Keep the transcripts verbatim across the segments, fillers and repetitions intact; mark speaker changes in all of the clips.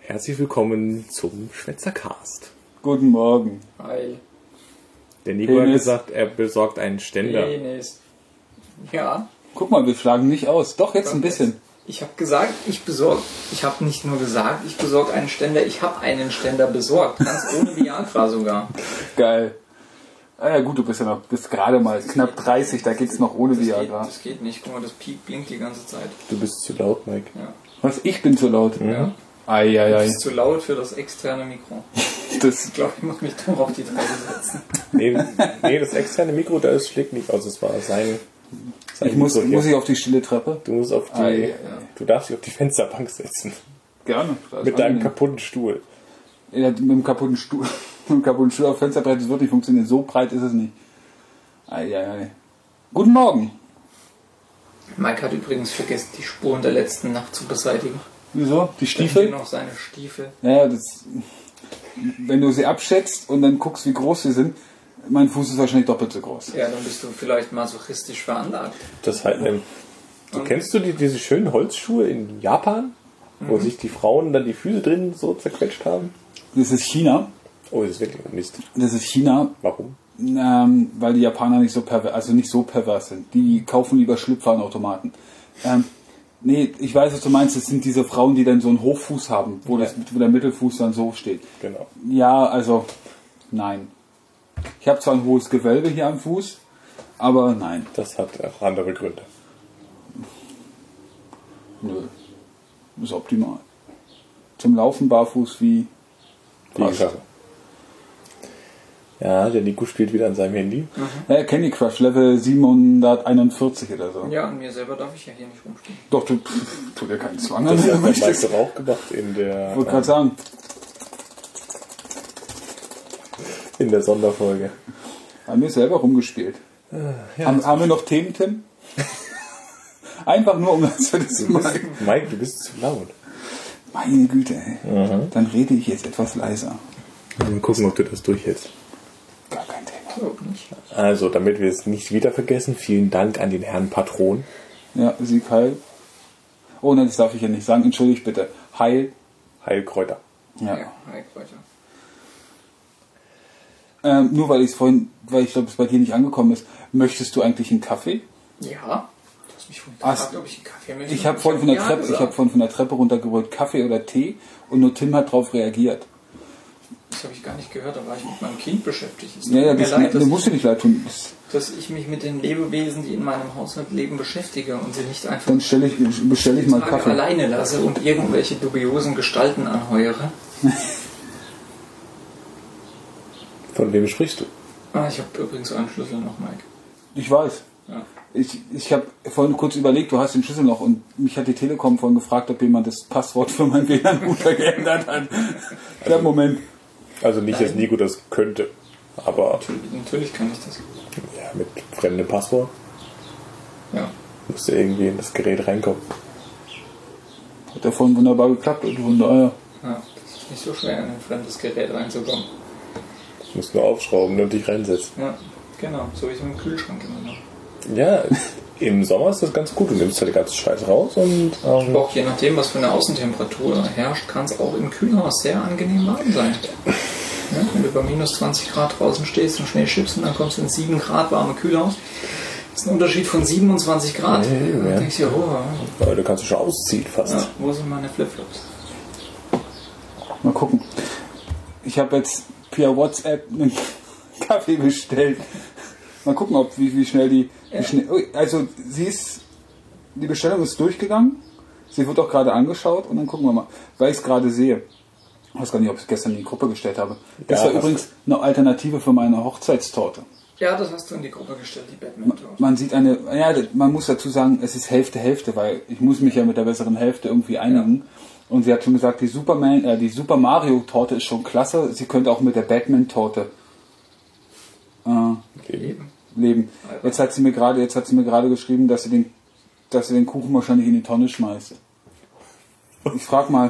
Speaker 1: Herzlich willkommen zum Schwätzercast.
Speaker 2: Guten Morgen.
Speaker 3: Hi.
Speaker 1: Der Nico hat gesagt, er besorgt einen Ständer.
Speaker 3: Penis. Ja.
Speaker 2: Guck mal, wir schlagen nicht aus. Doch, jetzt ein bisschen.
Speaker 3: Ich habe gesagt, ich besorge. Ich habe nicht nur gesagt, ich besorge einen Ständer. Ich habe einen Ständer besorgt. Ganz ohne Viagra sogar.
Speaker 2: Geil. Ah ja gut, du bist ja noch, bist gerade mal knapp dreißig, da geht's noch ohne
Speaker 3: Das
Speaker 2: Viagra.
Speaker 3: geht, das geht nicht. Guck mal, das Piep blinkt die ganze Zeit.
Speaker 1: Du bist zu laut, Mike.
Speaker 3: Ja.
Speaker 2: Was? Ich bin zu laut?
Speaker 1: Mhm.
Speaker 3: Ja.
Speaker 2: Eieiei.
Speaker 3: Das ist zu laut für das externe Mikro.
Speaker 2: Das,
Speaker 3: Ich glaube, ich muss mich doch auf die Treppe setzen.
Speaker 1: Nee, nee, das externe Mikro, da ist schlägt nicht aus. Es war sein, sein
Speaker 2: ich muss,
Speaker 1: Mikro hier.
Speaker 2: muss ich auf die stille Treppe?
Speaker 1: Du musst auf die,
Speaker 2: Ah, ja, ja.
Speaker 1: du darfst dich auf die Fensterbank setzen.
Speaker 2: Gerne. Das ist
Speaker 1: Mit deinem
Speaker 2: angenehm.
Speaker 1: kaputten Stuhl.
Speaker 2: Ja, mit dem kaputten Stuhl. Mit dem kaputten Stuhl auf Fensterbrett, das wird nicht funktionieren. So breit ist es nicht. Eieiei. Guten Morgen.
Speaker 3: Mike hat übrigens vergessen, die Spuren der letzten Nacht zu beseitigen.
Speaker 2: Wieso? Die
Speaker 3: Stiefel?
Speaker 2: Stiefel?
Speaker 3: noch seine Stiefel.
Speaker 2: Ja, das, wenn du sie abschätzt und dann guckst, wie groß sie sind, mein Fuß ist wahrscheinlich doppelt so groß.
Speaker 3: Ja, dann bist du vielleicht masochistisch veranlagt.
Speaker 1: Das halt, ähm, du kennst du die, diese schönen Holzschuhe in Japan, wo sich die Frauen dann die Füße drin so zerquetscht haben?
Speaker 2: Das ist China.
Speaker 1: Oh, das ist wirklich Mist.
Speaker 2: Das ist China,
Speaker 1: Warum?
Speaker 2: ähm, weil die Japaner nicht so pervers, also nicht so pervers sind. Die kaufen lieber Schlüpfer-Automaten. Ähm, nee, ich weiß, was du meinst. Das sind diese Frauen, die dann so einen Hochfuß haben, wo, das, wo der Mittelfuß dann so steht.
Speaker 1: Genau.
Speaker 2: Ja, also, nein. Ich habe zwar ein hohes Gewölbe hier am Fuß, aber nein.
Speaker 1: Das hat auch andere Gründe.
Speaker 2: Nö. Ist optimal. Zum Laufen barfuß wie
Speaker 1: Wie
Speaker 2: passt.
Speaker 1: gesagt. Ja, der Nico spielt wieder an seinem Handy.
Speaker 2: Ja, Candy Crush, Level siebenhunderteinundvierzig oder so.
Speaker 3: Ja, an mir selber darf ich ja hier nicht rumspielen.
Speaker 2: Doch, du pff, tu dir keinen Zwang an.
Speaker 1: Das
Speaker 2: wenn
Speaker 1: hat
Speaker 2: du
Speaker 1: der Mike
Speaker 2: möchtest.
Speaker 1: doch auch gemacht in der,
Speaker 2: Ich wollte gerade sagen,
Speaker 1: in der Sonderfolge.
Speaker 2: haben wir selber rumgespielt.
Speaker 1: Ja,
Speaker 2: haben, haben wir noch Themen, Tim? Einfach nur, um das für das mal.
Speaker 1: Mike, du bist zu laut.
Speaker 2: Meine Güte, ey. Dann rede ich jetzt etwas leiser.
Speaker 1: Mal gucken, ob du das durchhältst.
Speaker 2: Gar kein Thema.
Speaker 3: Glaub nicht.
Speaker 1: Also, damit wir es nicht wieder vergessen, vielen Dank an den Herrn Patron.
Speaker 2: Ja, Sieg Heil. Oh nein, das darf ich ja nicht sagen. Entschuldigt bitte. Heil.
Speaker 1: Heilkräuter.
Speaker 2: Ja.
Speaker 3: Ja, Mike, weiter.
Speaker 2: Ähm, nur weil ich es vorhin, weil ich glaube, es bei dir nicht angekommen ist. Möchtest du eigentlich einen Kaffee?
Speaker 3: Ja. Du hast mich vorhin
Speaker 2: Ach,
Speaker 3: gefragt, ob ich einen Kaffee möchte.
Speaker 2: Ich habe vorhin von der
Speaker 3: Ja
Speaker 2: Treppe, ich
Speaker 3: gesagt.
Speaker 2: habe vorhin von der Treppe runtergerollt Kaffee oder Tee und nur Tim hat darauf reagiert.
Speaker 3: Das habe ich gar nicht gehört, da war ich mit meinem Kind beschäftigt. Es tut
Speaker 2: Ja, ja,
Speaker 3: mir
Speaker 2: das,
Speaker 3: leid,
Speaker 2: das
Speaker 3: dass,
Speaker 2: musst du nicht leid tun. Das,
Speaker 3: dass ich mich mit den Lebewesen, die in meinem Haushalt leben, beschäftige und sie nicht einfach
Speaker 2: dann stelle ich, bestelle ich mal
Speaker 3: Tage
Speaker 2: Kaffee.
Speaker 3: alleine lasse und irgendwelche dubiosen Gestalten anheuere.
Speaker 1: Von wem sprichst du?
Speaker 3: Ah, ich habe übrigens einen Schlüssel noch, Mike.
Speaker 2: Ich weiß.
Speaker 3: Ja.
Speaker 2: Ich, ich habe vorhin kurz überlegt, du hast den Schlüssel noch und mich hat die Telekom vorhin gefragt, ob jemand das Passwort für meinen W L A N-Router geändert hat. Der Moment.
Speaker 1: Also nicht, dass Nico das könnte, aber
Speaker 3: Natürlich, natürlich kann ich das.
Speaker 1: ja, mit fremdem Passwort
Speaker 3: Ja.
Speaker 1: musst du irgendwie in das Gerät reinkommen.
Speaker 2: Hat ja vorhin wunderbar geklappt und von daher.
Speaker 3: ja. Das ist nicht so schwer, in ein fremdes Gerät reinzukommen.
Speaker 1: Du musst nur aufschrauben und dich reinsetzen.
Speaker 3: Ja, genau. So wie ich es mit dem Kühlschrank immer mache.
Speaker 1: Ja, im Sommer ist das ganz gut. Du nimmst halt den ganzen Scheiß raus und ähm,
Speaker 3: Aber auch je nachdem, was für eine Außentemperatur herrscht, kann es auch im Kühlhaus sehr angenehm warm sein. Ja, wenn du bei minus zwanzig Grad draußen stehst und Schnee schippst und dann kommst du ins sieben Grad warme Kühlhaus, das ist ein Unterschied von siebenundzwanzig Grad.
Speaker 1: Ja, ja,
Speaker 3: Und
Speaker 1: ja.
Speaker 3: dann denkst du dir, oh,
Speaker 1: weil du kannst schon ausziehen fast.
Speaker 3: ja, wo sind meine Flipflops?
Speaker 2: Mal gucken. Ich habe jetzt via WhatsApp einen Kaffee bestellt. Mal gucken, ob wie, wie schnell die. Wie schnell, also sie ist. Die Bestellung ist durchgegangen. Sie wird auch gerade angeschaut und dann gucken wir mal, weil ich es gerade sehe. Ich weiß gar nicht, ob ich es gestern in die Gruppe gestellt habe. Das
Speaker 1: Ja,
Speaker 2: war
Speaker 1: hast
Speaker 2: übrigens eine Alternative für meine Hochzeitstorte.
Speaker 3: Ja, das hast du in die Gruppe gestellt, die Batman-Torte.
Speaker 2: Man sieht eine, ja, man muss dazu sagen, es ist Hälfte, Hälfte, weil ich muss mich ja mit der besseren Hälfte irgendwie einigen. Und sie hat schon gesagt, die Superman, äh, die Super Mario Torte ist schon klasse. Sie könnte auch mit der Batman Torte äh,
Speaker 3: Leben.
Speaker 2: leben. Jetzt hat sie mir gerade, jetzt hat sie mir gerade geschrieben, dass sie den, dass sie den Kuchen wahrscheinlich in die Tonne schmeißt. Ich frage mal.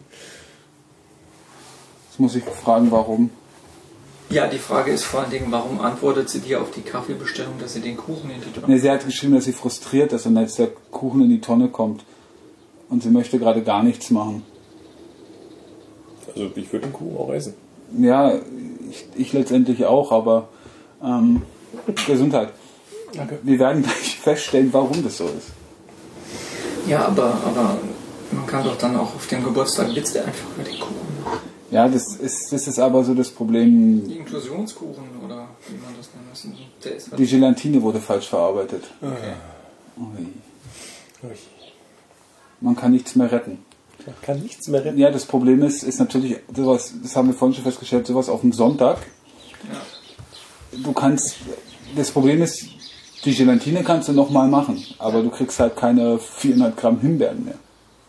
Speaker 2: Jetzt muss ich fragen, warum.
Speaker 3: Ja, die Frage ist vor allen Dingen, warum antwortet sie dir auf die Kaffeebestellung, dass sie den Kuchen in die Tonne...
Speaker 2: Nee, sie hat geschrieben, dass sie frustriert ist und jetzt der Kuchen in die Tonne kommt. Und sie möchte gerade gar nichts machen.
Speaker 1: Also ich würde den Kuchen auch essen.
Speaker 2: Ja, ich, ich letztendlich auch, aber ähm, Gesundheit.
Speaker 1: Danke.
Speaker 2: Wir werden gleich feststellen, warum das so ist.
Speaker 3: Ja, aber, aber man kann doch dann auch auf dem Geburtstag Witz der einfach über den Kuchen.
Speaker 2: Ja, das ist, das ist aber so das Problem.
Speaker 3: Die Inklusionskuchen oder wie man das nennen muss. Der ist halt
Speaker 2: Die Gelatine wurde falsch verarbeitet.
Speaker 3: okay.
Speaker 2: Ui.
Speaker 1: Ui.
Speaker 2: Man kann nichts mehr retten.
Speaker 1: Man kann nichts mehr retten.
Speaker 2: Ja, das Problem ist, ist natürlich, sowas, das haben wir vorhin schon festgestellt, sowas auf dem Sonntag.
Speaker 3: Ja.
Speaker 2: Du kannst, das Problem ist, die Gelatine kannst du nochmal machen, aber du kriegst halt keine vierhundert Gramm Himbeeren mehr.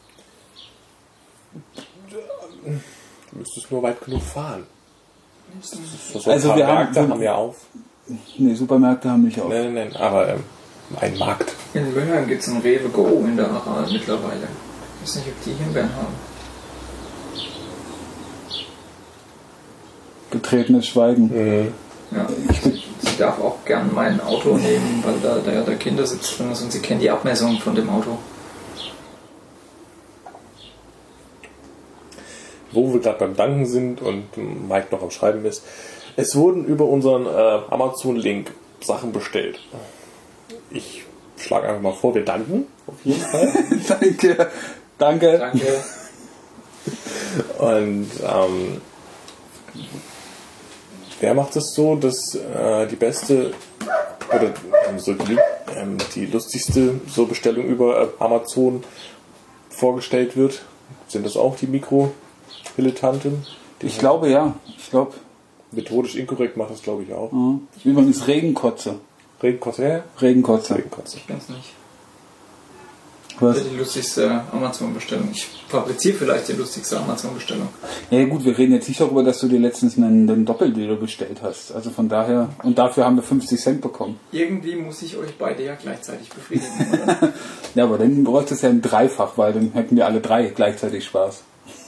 Speaker 1: Du müsstest nur weit genug fahren. Das
Speaker 2: Also
Speaker 1: ein paar
Speaker 2: wir haben-
Speaker 1: Märkte haben ja auf.
Speaker 2: Nee, Supermärkte haben nicht auf.
Speaker 1: Nein, nein, nein, aber ähm, ein Markt.
Speaker 3: In Mülheim gibt es ein Rewe Go in der Aral mittlerweile. Ich weiß nicht, ob die Himbeeren haben.
Speaker 2: Betretenes Schweigen.
Speaker 1: Mhm.
Speaker 3: Ja, sie darf auch gern mein Auto nehmen, weil da, da ja der Kindersitz drin ist und sie kennt die Abmessung von dem Auto.
Speaker 1: Wo wir gerade beim Danken sind und Mike noch am Schreiben ist. Es wurden über unseren äh, Amazon-Link Sachen bestellt. Ich schlage einfach mal vor, wir danken. Auf jeden Fall.
Speaker 2: Danke. Danke.
Speaker 3: Danke.
Speaker 1: Und ähm, wer macht es so, dass äh, die beste oder ähm, so die, ähm, die lustigste so Bestellung über äh, Amazon vorgestellt wird? Sind das auch die Mikro-Dilettanten?
Speaker 2: Ich glaube ja. Ich glaube.
Speaker 1: Methodisch inkorrekt macht das, glaube ich, auch.
Speaker 2: Ja. Übrigens Regenkotze.
Speaker 1: Regenkotze?
Speaker 2: Regenkotze.
Speaker 1: Regenkotze.
Speaker 3: Ich bin's nicht.
Speaker 2: Was?
Speaker 3: Das ist die lustigste Amazon-Bestellung. Ich fabriziere vielleicht die lustigste Amazon-Bestellung.
Speaker 2: Ja gut, wir reden jetzt nicht darüber, dass du dir letztens einen, einen Doppeldildo bestellt hast. Also von daher, und dafür haben wir fünfzig Cent bekommen.
Speaker 3: Irgendwie muss ich euch beide ja gleichzeitig befriedigen, oder?
Speaker 2: Ja, aber dann bräuchte es ja ein Dreifach, weil dann hätten wir alle drei gleichzeitig Spaß.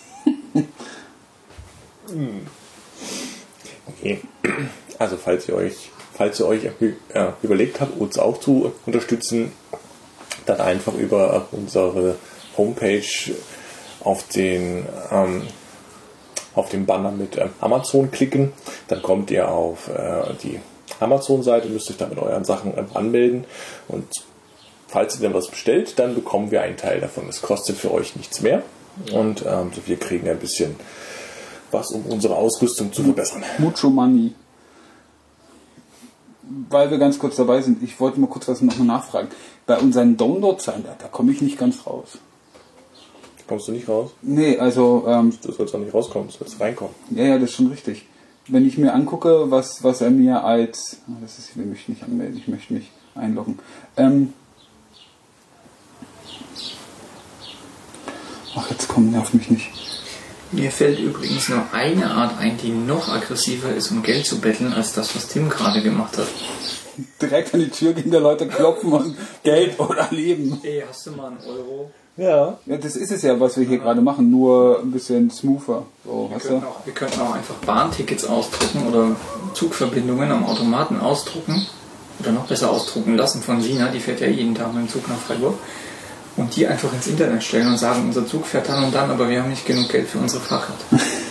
Speaker 1: Okay. Also falls ihr euch, falls ihr euch äh, überlegt habt, uns auch zu unterstützen, dann einfach über unsere Homepage auf den ähm, auf den Banner mit ähm, Amazon klicken. Dann kommt ihr auf äh, die Amazon-Seite, müsst euch da mit euren Sachen ähm, anmelden. Und falls ihr dann was bestellt, dann bekommen wir einen Teil davon. Es kostet für euch nichts mehr. Und ähm, wir kriegen ein bisschen was, um unsere Ausrüstung zu verbessern.
Speaker 2: Mucho Money. Weil wir ganz kurz dabei sind, ich wollte mal kurz was noch mal nachfragen. Bei unseren Download-Zahlen, da, da komme ich nicht ganz raus.
Speaker 1: Kommst du nicht raus?
Speaker 2: Nee, also, ähm,
Speaker 1: Du sollst auch nicht rauskommen, du sollst reinkommen.
Speaker 2: ja, ja, das ist schon richtig. Wenn ich mir angucke, was, was er mir als, ah, das ist, ich will mich nicht anmelden, ich möchte mich einloggen. Ähm, ach, jetzt komm, nerv mich nicht.
Speaker 3: Mir fällt übrigens nur eine Art ein, die noch aggressiver ist, um Geld zu betteln, als das, was Tim gerade gemacht hat.
Speaker 2: Direkt an die Tür gehen der Leute klopfen und Geld oder Leben.
Speaker 3: Ey, hast du mal einen Euro?
Speaker 1: Ja.
Speaker 2: Ja, das ist es ja, was wir hier gerade machen, nur ein bisschen smoother. So,
Speaker 3: Wir
Speaker 2: weißt
Speaker 3: könnten,
Speaker 2: du?
Speaker 3: auch, wir könnten auch einfach Bahntickets ausdrucken oder Zugverbindungen am Automaten ausdrucken. Oder noch besser ausdrucken lassen von Sina, die fährt ja jeden Tag mit dem Zug nach Freiburg. Und die einfach ins Internet stellen und sagen, unser Zug fährt dann und dann, aber wir haben nicht genug Geld für unsere Fahrkarte.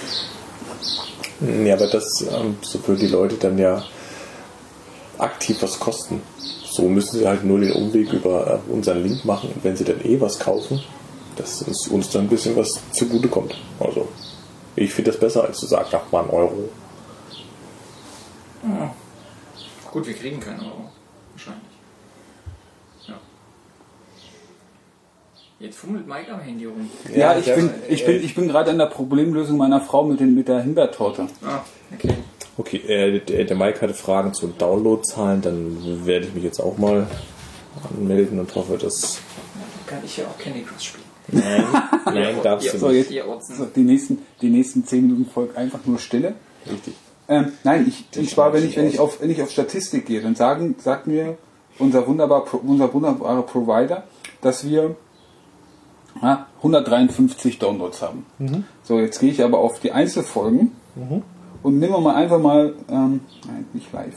Speaker 1: Ja, aber das ähm, so für die Leute dann ja aktiv was kosten. So müssen sie halt nur den Umweg über äh, unseren Link machen. Und wenn sie dann eh was kaufen, dass es uns dann ein bisschen was zugutekommt. Also, ich finde das besser, als zu sagen, ach mal einen Euro.
Speaker 3: Oh. Gut, wir kriegen keinen Euro. Wahrscheinlich. Ja. Jetzt fummelt Mike am Handy rum.
Speaker 2: Ja, ich
Speaker 1: Ja,
Speaker 2: bin,
Speaker 1: ja,
Speaker 2: ich
Speaker 1: äh,
Speaker 2: bin, ich bin gerade an der Problemlösung meiner Frau mit, den, mit der Himbeertorte.
Speaker 3: Ah, okay.
Speaker 1: Okay, äh, der, der Mike hatte Fragen zu Downloadzahlen, dann werde ich mich jetzt auch mal anmelden und hoffe, dass...
Speaker 3: Kann ich ja auch Candy Crush spielen.
Speaker 1: Nein, nein, darfst
Speaker 3: Ja,
Speaker 1: du
Speaker 2: So,
Speaker 1: nicht.
Speaker 2: jetzt,
Speaker 3: Ihr Otzen.
Speaker 2: so, die nächsten, die nächsten zehn Minuten folgt einfach nur Stille.
Speaker 1: Richtig.
Speaker 2: Ähm, nein, ich,
Speaker 1: Das
Speaker 2: ich war, wenn
Speaker 1: sieht
Speaker 2: ich, wenn
Speaker 1: aus.
Speaker 2: ich auf, wenn ich auf Statistik gehe, dann sagen, sagt mir unser wunderbar, unser wunderbarer Provider, dass wir ja, hundertdreiundfünfzig Downloads haben.
Speaker 1: Mhm.
Speaker 2: So, jetzt gehe ich aber auf die Einzelfolgen und nehmen wir mal einfach mal, ähm, nein, nicht live,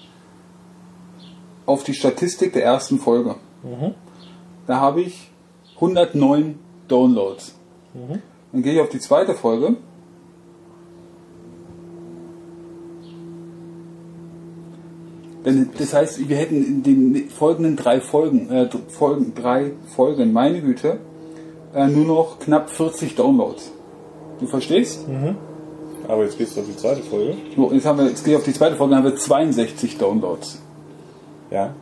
Speaker 2: auf die Statistik der ersten Folge.
Speaker 1: Mhm.
Speaker 2: Da habe ich hundertneun Downloads.
Speaker 1: Mhm.
Speaker 2: Dann gehe ich auf die zweite Folge, Denn das heißt, wir hätten in den folgenden drei Folgen, äh, Folgen, drei Folgen, meine Güte, äh, nur noch knapp vierzig Downloads. Du verstehst?
Speaker 1: Mhm. Aber jetzt gehst du auf die zweite Folge.
Speaker 2: So, jetzt haben wir, jetzt gehe ich auf die zweite Folge, dann haben wir zweiundsechzig Downloads.
Speaker 1: Ja.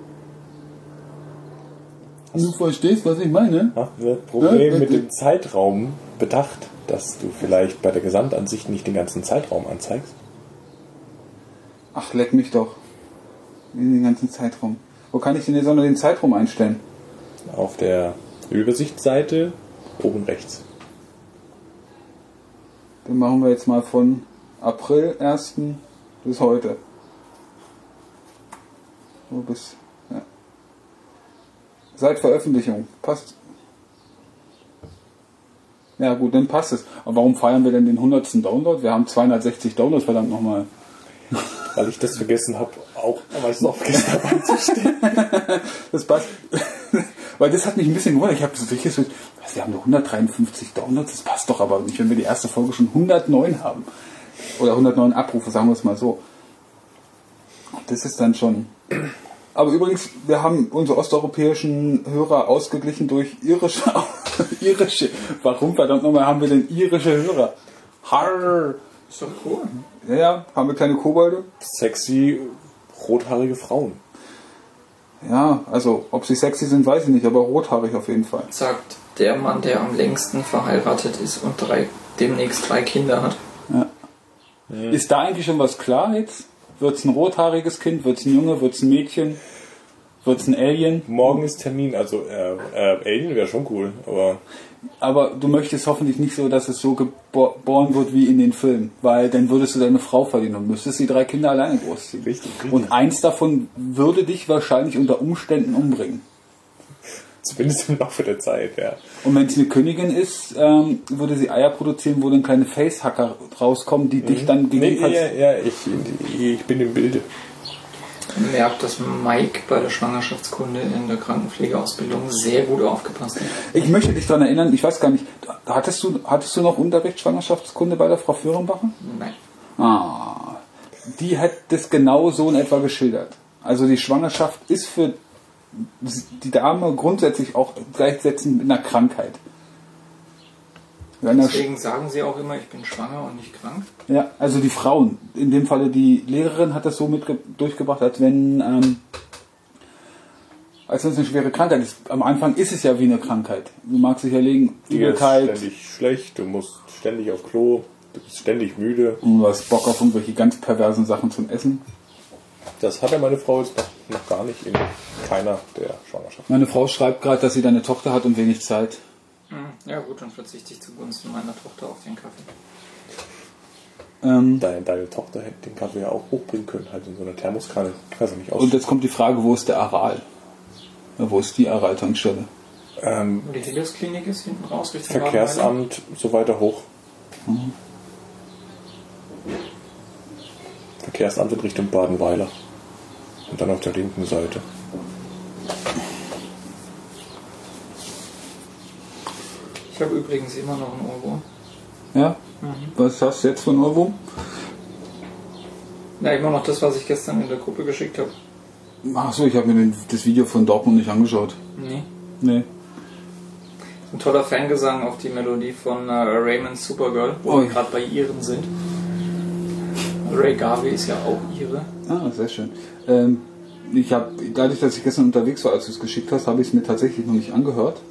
Speaker 2: Du verstehst, was ich meine?
Speaker 1: Hast du das Problem
Speaker 2: Ja,
Speaker 1: mit dem Zeitraum bedacht, dass du vielleicht bei der Gesamtansicht nicht den ganzen Zeitraum anzeigst?
Speaker 2: Ach, leck mich doch. In den ganzen Zeitraum. Wo kann ich denn jetzt auch noch den Zeitraum einstellen?
Speaker 1: Auf der Übersichtsseite oben rechts.
Speaker 2: Den machen wir jetzt mal von April ersten bis heute. So bis, ja. Seit Veröffentlichung. Passt. Ja gut, dann passt es. Aber warum feiern wir denn den hundertsten Download? Wir haben zweihundertsechzig Downloads, verdammt nochmal.
Speaker 1: Weil ich das vergessen habe, auch, weil ich es auch vergessen habe einzustellen.
Speaker 2: Das passt. Weil das hat mich ein bisschen gewundert. Ich habe so wirklich so, was, wir haben nur hundertdreiundfünfzig Downloads, das passt doch aber nicht, wenn wir die erste Folge schon hundertneun haben. Oder hundertneun Abrufe, sagen wir es mal so. Das ist dann schon. Aber übrigens, wir haben unsere osteuropäischen Hörer ausgeglichen durch irische. irische. Warum verdammt nochmal haben wir denn irische Hörer? Harr.
Speaker 3: Ist doch cool.
Speaker 2: Ja, ja, haben wir kleine Kobolde?
Speaker 1: Sexy, rothaarige Frauen.
Speaker 2: Ja, also ob sie sexy sind, weiß ich nicht, aber rothaarig auf jeden Fall.
Speaker 3: Sagt der Mann, der am längsten verheiratet ist und drei, demnächst drei Kinder hat.
Speaker 2: Ja. Ja. Ist da eigentlich schon was klar jetzt? Wird es ein rothaariges Kind? Wird es ein Junge? Wird es ein Mädchen? Wird es ein Alien?
Speaker 1: Morgen ist Termin, also äh, äh, Alien wäre schon cool, aber...
Speaker 2: Aber du möchtest hoffentlich nicht so, dass es so geboren wird wie in den Filmen, weil dann würdest du deine Frau verlieren und müsstest die drei Kinder alleine großziehen.
Speaker 1: Richtig, richtig.
Speaker 2: Und eins davon würde dich wahrscheinlich unter Umständen umbringen.
Speaker 1: Zumindest im Laufe der Zeit, ja.
Speaker 2: Und wenn es eine Königin ist, ähm, würde sie Eier produzieren, wo dann kleine Facehacker rauskommen, die mhm. dich dann gegebenenfalls...
Speaker 1: Nee, ja, ja, ich, ich bin im Bilde.
Speaker 3: Man merkt, dass Mike bei der Schwangerschaftskunde in der Krankenpflegeausbildung sehr gut aufgepasst hat.
Speaker 2: Ich möchte dich daran erinnern, ich weiß gar nicht, hattest du, hattest du noch Unterricht Schwangerschaftskunde bei der Frau Führenbacher?
Speaker 3: Nein.
Speaker 2: Ah, die hat das genau so in etwa geschildert. Also die Schwangerschaft ist für die Dame grundsätzlich auch gleichsetzend mit einer Krankheit.
Speaker 3: Deswegen sagen sie auch immer, ich bin schwanger und nicht krank.
Speaker 2: Ja, also die Frauen. In dem Falle die Lehrerin hat das so mit durchgebracht, als wenn ähm, als wenn es eine schwere Krankheit ist. Am Anfang ist es ja wie eine Krankheit. Du magst dich erlegen,
Speaker 1: Übelkeit. Du bist ständig schlecht, du musst ständig auf Klo, du bist ständig müde.
Speaker 2: Und du hast Bock auf irgendwelche ganz perversen Sachen zum Essen.
Speaker 1: Das hat ja meine Frau jetzt noch, noch gar nicht in keiner der Schwangerschaften.
Speaker 2: Meine Frau schreibt gerade, dass sie da eine Tochter hat und wenig Zeit.
Speaker 3: Ja gut, dann verzichte ich zugunsten meiner Tochter auf den Kaffee.
Speaker 2: Ähm,
Speaker 1: deine, deine Tochter hätte den Kaffee ja auch hochbringen können, halt in so einer Thermoskanne. Kannst du nicht aus.
Speaker 2: Und jetzt kommt die Frage, wo ist der Aral? Ja, wo ist die Aral-Tankstelle?
Speaker 1: Ähm,
Speaker 3: Wo die Helios-Klinik ist, hinten raus Richtung
Speaker 1: Verkehrsamt, so weiter hoch.
Speaker 2: Mhm.
Speaker 1: Verkehrsamt in Richtung Badenweiler. Und dann auf der linken Seite.
Speaker 3: Ich habe übrigens immer noch einen Ohrwurm.
Speaker 2: Ja? Mhm. Was hast du jetzt für einen Ohrwurm?
Speaker 3: Ja, immer noch das, was ich gestern in der Gruppe geschickt habe.
Speaker 2: Achso, ich habe mir den, das Video von Dortmund nicht angeschaut.
Speaker 3: Nee.
Speaker 2: Nee.
Speaker 3: Ein toller Fangesang auf die Melodie von äh, Raymond's Supergirl, wo
Speaker 2: oh.
Speaker 3: wir gerade bei Iren sind. Ray Garvey ist ja auch Ire.
Speaker 2: Ah, sehr schön. Ähm, ich habe, dadurch, dass ich gestern unterwegs war, als du es geschickt hast, habe ich es mir tatsächlich noch nicht angehört.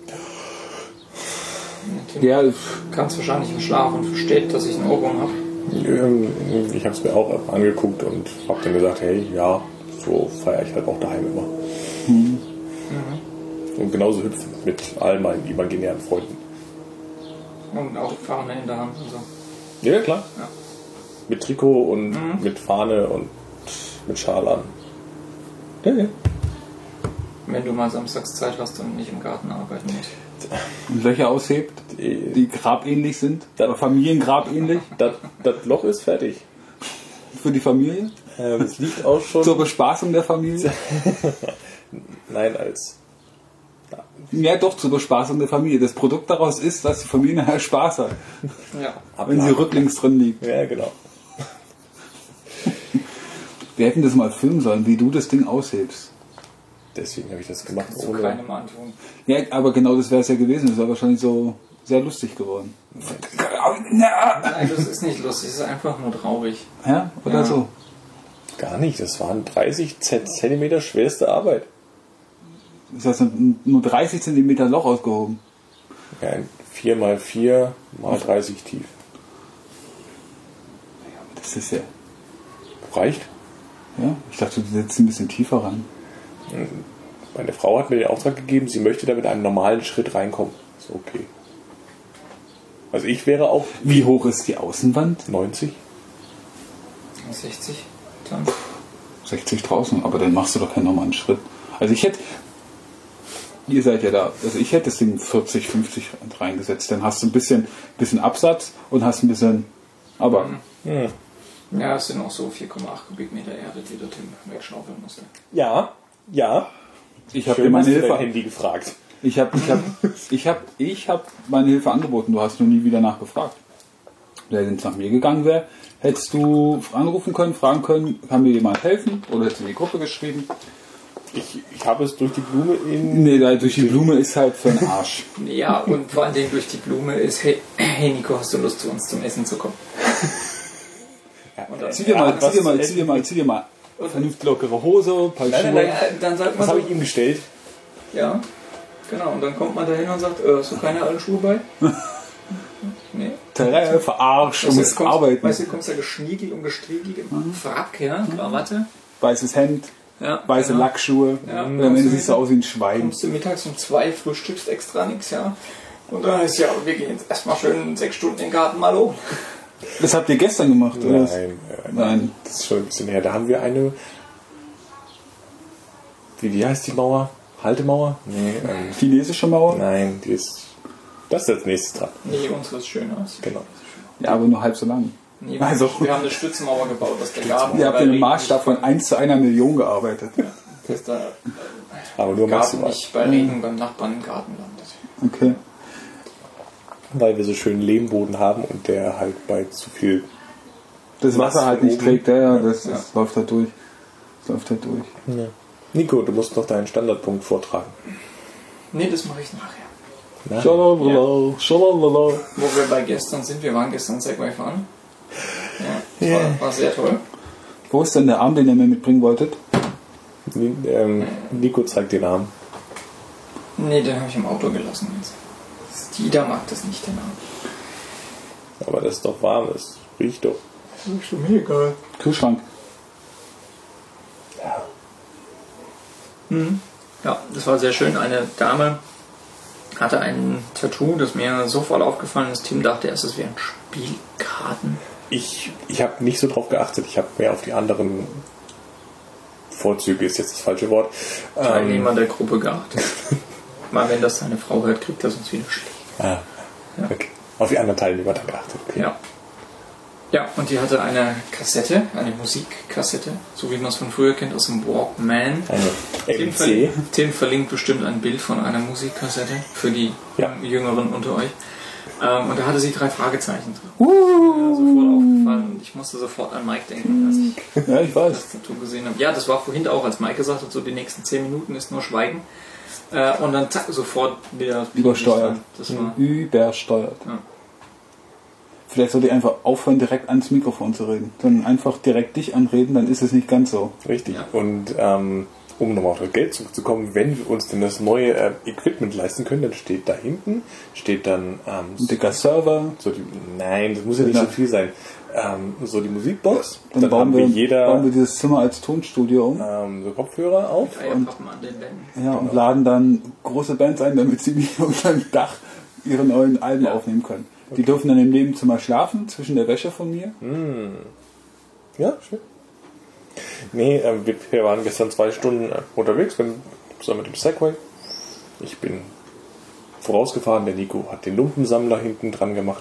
Speaker 3: Ja, kann es wahrscheinlich im Schlaf und versteht, dass ich einen Ohrwurm habe.
Speaker 1: Ich habe es mir auch angeguckt und habe dann gesagt, hey, ja, so feiere ich halt auch daheim immer.
Speaker 2: Mhm.
Speaker 3: Mhm.
Speaker 1: Und genauso hüpfen mit all meinen imaginären Freunden.
Speaker 3: Und auch Fahne in der Hand und so.
Speaker 1: Ja, klar.
Speaker 3: Ja.
Speaker 1: Mit Trikot und
Speaker 3: mhm.
Speaker 1: mit Fahne und mit Schal an. Ja, ja.
Speaker 3: Wenn du mal samstags Zeit hast und nicht im Garten arbeiten musst.
Speaker 2: Und Löcher aushebt, die, die grabähnlich sind, oder familiengrabähnlich.
Speaker 1: Das, das Loch ist fertig.
Speaker 2: Für die Familie?
Speaker 1: Ähm, es liegt auch schon...
Speaker 2: Zur Bespaßung der Familie?
Speaker 1: Nein, als...
Speaker 2: Ja, doch, zur Bespaßung der Familie. Das Produkt daraus ist, dass die Familie nachher Spaß hat.
Speaker 3: Ja.
Speaker 2: Wenn sie rücklings drin liegt.
Speaker 1: Ja, genau.
Speaker 2: Wir hätten das mal filmen sollen, wie du das Ding aushebst.
Speaker 1: Deswegen habe ich das gemacht.
Speaker 3: Kannst du keinem antun.
Speaker 2: Ja, aber genau das wäre es ja gewesen. Das wäre wahrscheinlich so sehr lustig geworden.
Speaker 3: Nein, das ist nicht lustig, das ist einfach nur traurig.
Speaker 2: Ja, oder
Speaker 3: Ja.
Speaker 2: so.
Speaker 1: Gar nicht, das waren dreißig Zentimeter schwerste Arbeit.
Speaker 2: Das heißt, nur dreißig Zentimeter Loch ausgehoben.
Speaker 1: Ja, ein vier mal vier mal dreißig tief.
Speaker 2: Das ist ja...
Speaker 1: Reicht.
Speaker 2: Ja, ich dachte, du setzt ein bisschen tiefer ran.
Speaker 1: Meine Frau hat mir den Auftrag gegeben, sie möchte da mit einem normalen Schritt reinkommen. Ist okay. Also ich wäre auch
Speaker 2: Wie hoch ist die Außenwand?
Speaker 1: neunzig.
Speaker 3: sechzig dann.
Speaker 2: sechzig draußen, aber dann machst du doch keinen normalen Schritt. Also ich hätte... Ihr seid ja da. Also ich hätte das Ding vierzig, fünfzig reingesetzt. Dann hast du ein bisschen, bisschen Absatz und hast ein bisschen... Aber...
Speaker 1: Hm.
Speaker 3: Ja, es sind auch so vier Komma acht Kubikmeter Erde, die der Tim wegschaufeln musste.
Speaker 1: Ja, ja.
Speaker 2: Ich habe
Speaker 1: Schön,
Speaker 2: dir meine
Speaker 1: hast du
Speaker 2: Hilfe...
Speaker 1: dein Handy gefragt.
Speaker 2: Ich habe ich hab, ich hab, ich hab meine Hilfe angeboten. Du hast nur nie wieder nachgefragt. Wenn es nach mir gegangen wäre, hättest du anrufen können, fragen können, kann mir jemand helfen? Oder hättest du in die Gruppe geschrieben?
Speaker 1: Ich, ich habe es durch die Blume in...
Speaker 2: Nee, da durch die Blume ist halt für den Arsch.
Speaker 3: Ja, und vor allen Dingen durch die Blume ist, hey, hey Nico, hast du Lust zu uns zum Essen zu kommen? Und dann,
Speaker 2: Zieh dir mal, zieh dir mal, zieh dir mal, zieh dir mal vernünftig lockere Hose, ein paar
Speaker 1: Nein,
Speaker 2: Schuhe.
Speaker 1: nein,
Speaker 3: ja, dann sagt man
Speaker 1: Was
Speaker 3: so,
Speaker 1: habe ich ihm gestellt?
Speaker 3: ja, genau, und dann kommt man da hin und sagt, äh, hast du keine alten Schuhe bei? Nee.
Speaker 2: Terrain verarscht, du
Speaker 3: Weißt du,
Speaker 2: musst
Speaker 3: kommst,
Speaker 2: arbeiten.
Speaker 3: weißt du, du kommst da geschniegelt und gestriegelt im Frack, ja, Krawatte.
Speaker 2: Weißes Hemd,
Speaker 3: Ja,
Speaker 2: weiße
Speaker 3: genau.
Speaker 2: Lackschuhe.
Speaker 3: Ja,
Speaker 2: und am Ende siehst du aus wie ein Schwein.
Speaker 3: Kommst du mittags um zwei, frühstückst extra nichts, ja. Und dann ist ja, wir gehen jetzt erstmal schön sechs Stunden in den Garten mal hoch.
Speaker 2: Das habt ihr gestern gemacht, oder?
Speaker 1: Nein, äh,
Speaker 2: Nein.
Speaker 1: das ist schon ein bisschen her. Da haben wir eine... Wie, wie heißt die Mauer? Haltemauer? Nee, ähm,
Speaker 2: Chinesische Mauer?
Speaker 1: nein, die ist... Das ist als nächstes dran.
Speaker 3: Nee, unsere ist schöner.
Speaker 1: Genau.
Speaker 2: Ja, aber nur halb so lang.
Speaker 3: Nee,
Speaker 2: Also-
Speaker 3: wir haben eine Stützenmauer gebaut, dass der Garten...
Speaker 2: Ihr habt
Speaker 3: bei
Speaker 2: in einem
Speaker 3: Regen
Speaker 2: Maßstab von eins zu einer Million gearbeitet.
Speaker 3: nicht- Dass der
Speaker 1: Aber nur
Speaker 3: Garten
Speaker 1: maximal.
Speaker 3: nicht bei Regen beim Nachbarn im Garten landet.
Speaker 2: Okay.
Speaker 1: Weil wir so schönen Lehmboden haben und der halt bei zu viel...
Speaker 2: Das Wasser halt nicht
Speaker 1: oben.
Speaker 2: trägt, ja, ja, das, das läuft halt durch. Das läuft halt durch.
Speaker 1: Ja. Nico, du musst noch deinen Standardpunkt vortragen.
Speaker 3: Nee, das mache ich nachher.
Speaker 1: Na?
Speaker 2: Schalalala, schalalala.
Speaker 3: Wo wir bei gestern sind, wir waren gestern Segway fahren. Ja, das war, war sehr toll.
Speaker 2: Wo ist denn der Arm, den ihr mir mitbringen wolltet?
Speaker 1: Ni- ähm, Nico zeigt den Arm.
Speaker 3: Nee, den habe ich im Auto gelassen jetzt. Ida mag das nicht, den Arm.
Speaker 1: Aber das ist doch warm, das riecht doch.
Speaker 3: Ist schon mir egal.
Speaker 2: Kühlschrank.
Speaker 1: Ja.
Speaker 3: Mhm. Ja, das war sehr schön. Eine Dame hatte ein Tattoo, das mir sofort aufgefallen ist. Tim dachte erst, es wären Spielkarten.
Speaker 1: Ich, ich habe nicht so drauf geachtet. Ich habe mehr auf die anderen Vorzüge, ist jetzt das falsche Wort.
Speaker 3: Teilnehmer der Gruppe geachtet. Weil wenn das seine Frau hört, kriegt er uns wieder schlägt.
Speaker 1: Ah, okay. Auf die anderen Teilnehmer dann geachtet. Okay.
Speaker 3: Ja. Ja, und die hatte eine Kassette, eine Musikkassette, so wie man es von früher kennt aus dem Walkman.
Speaker 1: Eine
Speaker 3: Tim,
Speaker 1: M C.
Speaker 3: verlinkt, Tim verlinkt bestimmt ein Bild von einer Musikkassette für die
Speaker 1: Ja.
Speaker 3: Jüngeren unter euch. Ähm, und da hatte sie drei Fragezeichen drin. Uh. Ja, sofort aufgefallen und ich musste sofort an Mike denken, als ich
Speaker 2: Ja, ich weiß.
Speaker 3: das Tattoo gesehen habe. Ja, das war vorhin auch, als Mike gesagt hat, so die nächsten zehn Minuten ist nur Schweigen. Äh, und dann zack, sofort wieder
Speaker 2: Übersteuert.
Speaker 3: Das war,
Speaker 2: Übersteuert.
Speaker 3: ja.
Speaker 2: Vielleicht sollte ich einfach aufhören, direkt ans Mikrofon zu reden. Sondern einfach direkt dich anreden, dann ist es nicht ganz so.
Speaker 1: Richtig.
Speaker 3: Ja.
Speaker 1: Und ähm, um nochmal auf das Geld zurückzukommen, wenn wir uns denn das neue äh, Equipment leisten können, dann steht da hinten, steht dann ähm,
Speaker 2: Ein dicker Server.
Speaker 1: so die, nein, das muss ja nicht
Speaker 2: Ja.
Speaker 1: so viel sein. Ähm, so die Musikbox,
Speaker 2: Dann,
Speaker 1: dann,
Speaker 2: bauen,
Speaker 1: haben
Speaker 2: wir,
Speaker 1: wir jeder
Speaker 2: bauen wir dieses Zimmer als Tonstudio um.
Speaker 1: ähm, so Kopfhörer auf.
Speaker 3: Eierpappen an den Wänden.
Speaker 2: Ja, und laden dann große Bands ein, damit sie nicht unter dem Dach ihre neuen Alben aufnehmen können. Die dürfen dann im Nebenzimmer schlafen, zwischen der Wäsche von mir.
Speaker 1: Ja, schön. Nee, ähm, wir, wir waren gestern zwei Stunden äh, unterwegs, bin zusammen mit dem Segway. Ich bin vorausgefahren, der Nico hat den Lumpensammler hinten dran gemacht.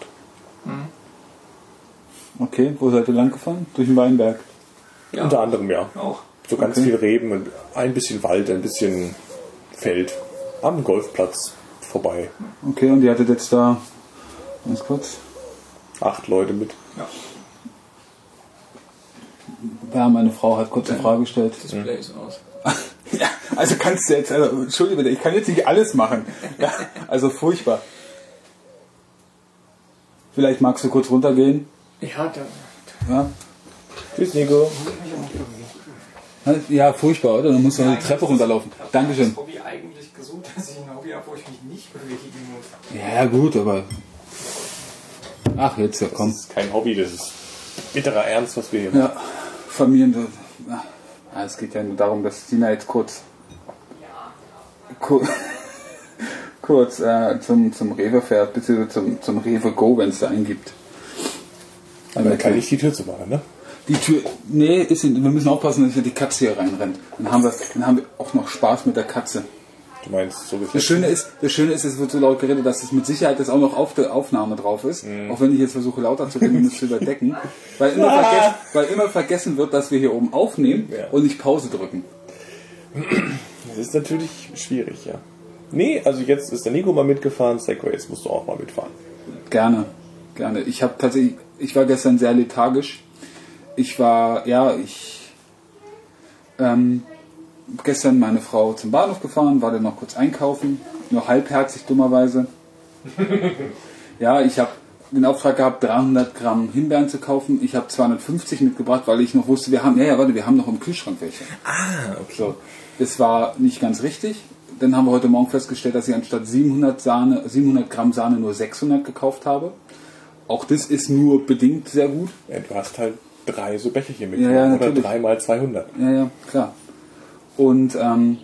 Speaker 2: Okay, wo seid ihr lang gefahren? Durch den Weinberg.
Speaker 3: Ja,
Speaker 1: Unter anderem, ja.
Speaker 3: auch.
Speaker 1: So ganz
Speaker 2: Okay.
Speaker 1: viel Reben und ein bisschen Wald, ein bisschen Feld. Am Golfplatz vorbei.
Speaker 2: Okay, und ihr hattet jetzt da, ganz kurz,
Speaker 1: Acht Leute mit.
Speaker 3: Ja.
Speaker 2: Ja, meine Frau hat kurz eine Frage gestellt.
Speaker 3: Display ist aus.
Speaker 2: Ja, also kannst du jetzt, also, entschuldige bitte, ich kann jetzt nicht alles machen. Ja, also furchtbar. Vielleicht magst du kurz runtergehen.
Speaker 3: Ja, da.
Speaker 2: Ja,
Speaker 1: Tschüss, Nico.
Speaker 2: ja furchtbar, oder? Dann musst du noch die Treppe runterlaufen.
Speaker 3: Ich habe
Speaker 2: Dankeschön.
Speaker 3: das Hobby eigentlich gesucht, dass ich ein Hobby habe, wo ich mich nicht bewegen muss.
Speaker 2: Ja, gut, aber... Ach, jetzt, ja, komm.
Speaker 1: Das ist kein Hobby, das ist bitterer Ernst, was wir hier machen.
Speaker 2: Ja, Familien... Ja, es geht ja nur darum, dass Sina jetzt kurz... Kur kurz äh, zum, zum Rewe fährt, beziehungsweise zum, zum Rewe Go, wenn es da einen gibt.
Speaker 1: Aber dann kann ich die Tür zu machen, ne?
Speaker 2: Die Tür, nee, ist, wir müssen aufpassen, dass nicht die Katze hier reinrennt. Dann haben wir, dann haben wir auch noch Spaß mit der Katze.
Speaker 1: Du meinst so
Speaker 2: Das Schöne ist, das Schöne ist, es wird so laut geredet, dass es mit Sicherheit das auch noch auf der Aufnahme drauf ist. Mhm. Auch wenn ich jetzt versuche lauter zu reden, um das zu überdecken. Weil immer,
Speaker 1: Ah.
Speaker 2: vergessen, weil immer vergessen wird, dass wir hier oben aufnehmen
Speaker 1: Ja.
Speaker 2: und nicht Pause drücken.
Speaker 1: Das ist natürlich schwierig, ja. Nee, also jetzt ist der Nico mal mitgefahren, Segway, jetzt musst du auch mal mitfahren.
Speaker 2: Gerne, gerne. Ich habe tatsächlich, ich war gestern sehr lethargisch. Ich war, ja, ich ähm, gestern meine Frau zum Bahnhof gefahren, war dann noch kurz einkaufen, nur halbherzig dummerweise. Ja, ich habe den Auftrag gehabt, dreihundert Gramm Himbeeren zu kaufen. Ich habe zweihundertfünfzig mitgebracht, weil ich noch wusste, wir haben, ja, ja, warte, wir haben noch im Kühlschrank welche.
Speaker 1: Ah, okay.
Speaker 2: So, das war nicht ganz richtig. Dann haben wir heute Morgen festgestellt, dass ich anstatt siebenhundert, Sahne, siebenhundert Gramm Sahne nur sechshundert gekauft habe. Auch das ist nur bedingt sehr gut.
Speaker 1: Ja, du hast halt drei so Becherchen
Speaker 2: Ja, ja,
Speaker 1: mitgenommen, oder
Speaker 2: natürlich.
Speaker 1: drei mal zweihundert.
Speaker 2: Ja, ja, klar. Und ähm,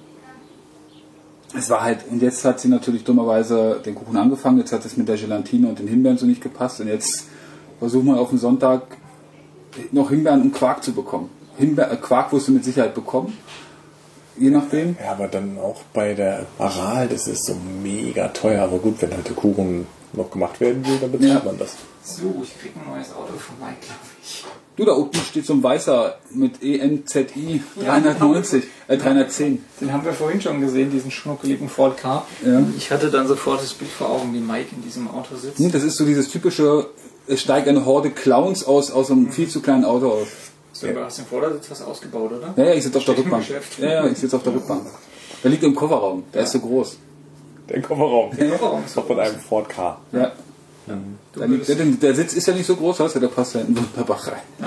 Speaker 2: es war halt, und jetzt hat sie natürlich dummerweise den Kuchen angefangen, jetzt hat es mit der Gelatine und den Himbeeren so nicht gepasst und jetzt versuchen wir auf den Sonntag noch Himbeeren und Quark zu bekommen. Himbeer, äh, Quark wirst du mit Sicherheit bekommen, je nachdem.
Speaker 1: Ja, aber dann auch bei der Aral, das ist so mega teuer. Aber gut, wenn halt der Kuchen noch gemacht werden will, dann bezahlt
Speaker 2: Ja.
Speaker 1: man das.
Speaker 3: So, ich krieg ein neues Auto von Mike, glaube ich.
Speaker 2: Du, da oben steht so ein weißer mit E N Z I dreihundertneunzig, äh dreihundertzehn.
Speaker 3: Den haben wir vorhin schon gesehen, diesen schnuckeligen Ford Ka.
Speaker 2: Ja.
Speaker 3: Ich hatte dann sofort das Bild vor Augen, wie Mike in diesem Auto sitzt.
Speaker 2: Hm, Das ist so dieses typische, es steigt eine Horde Clowns aus, aus einem viel zu kleinen Auto aus.
Speaker 3: So, du hast den Vordersitz was ausgebaut, oder?
Speaker 2: Ja, ja, ich sitze auf der
Speaker 3: Steht im
Speaker 2: Rückbank.
Speaker 3: Geschäft.
Speaker 2: Ja, ja, ich sitze auf der Rückbank. Der liegt im Kofferraum, der ist so groß.
Speaker 1: Der Kofferraum.
Speaker 3: Der Kofferraum ist so
Speaker 1: Auch von
Speaker 3: groß.
Speaker 1: einem Ford Ka.
Speaker 2: Ja. Da liegt, der, der Sitz ist ja nicht so groß, weißt du, der passt ja hinten wunderbar rein.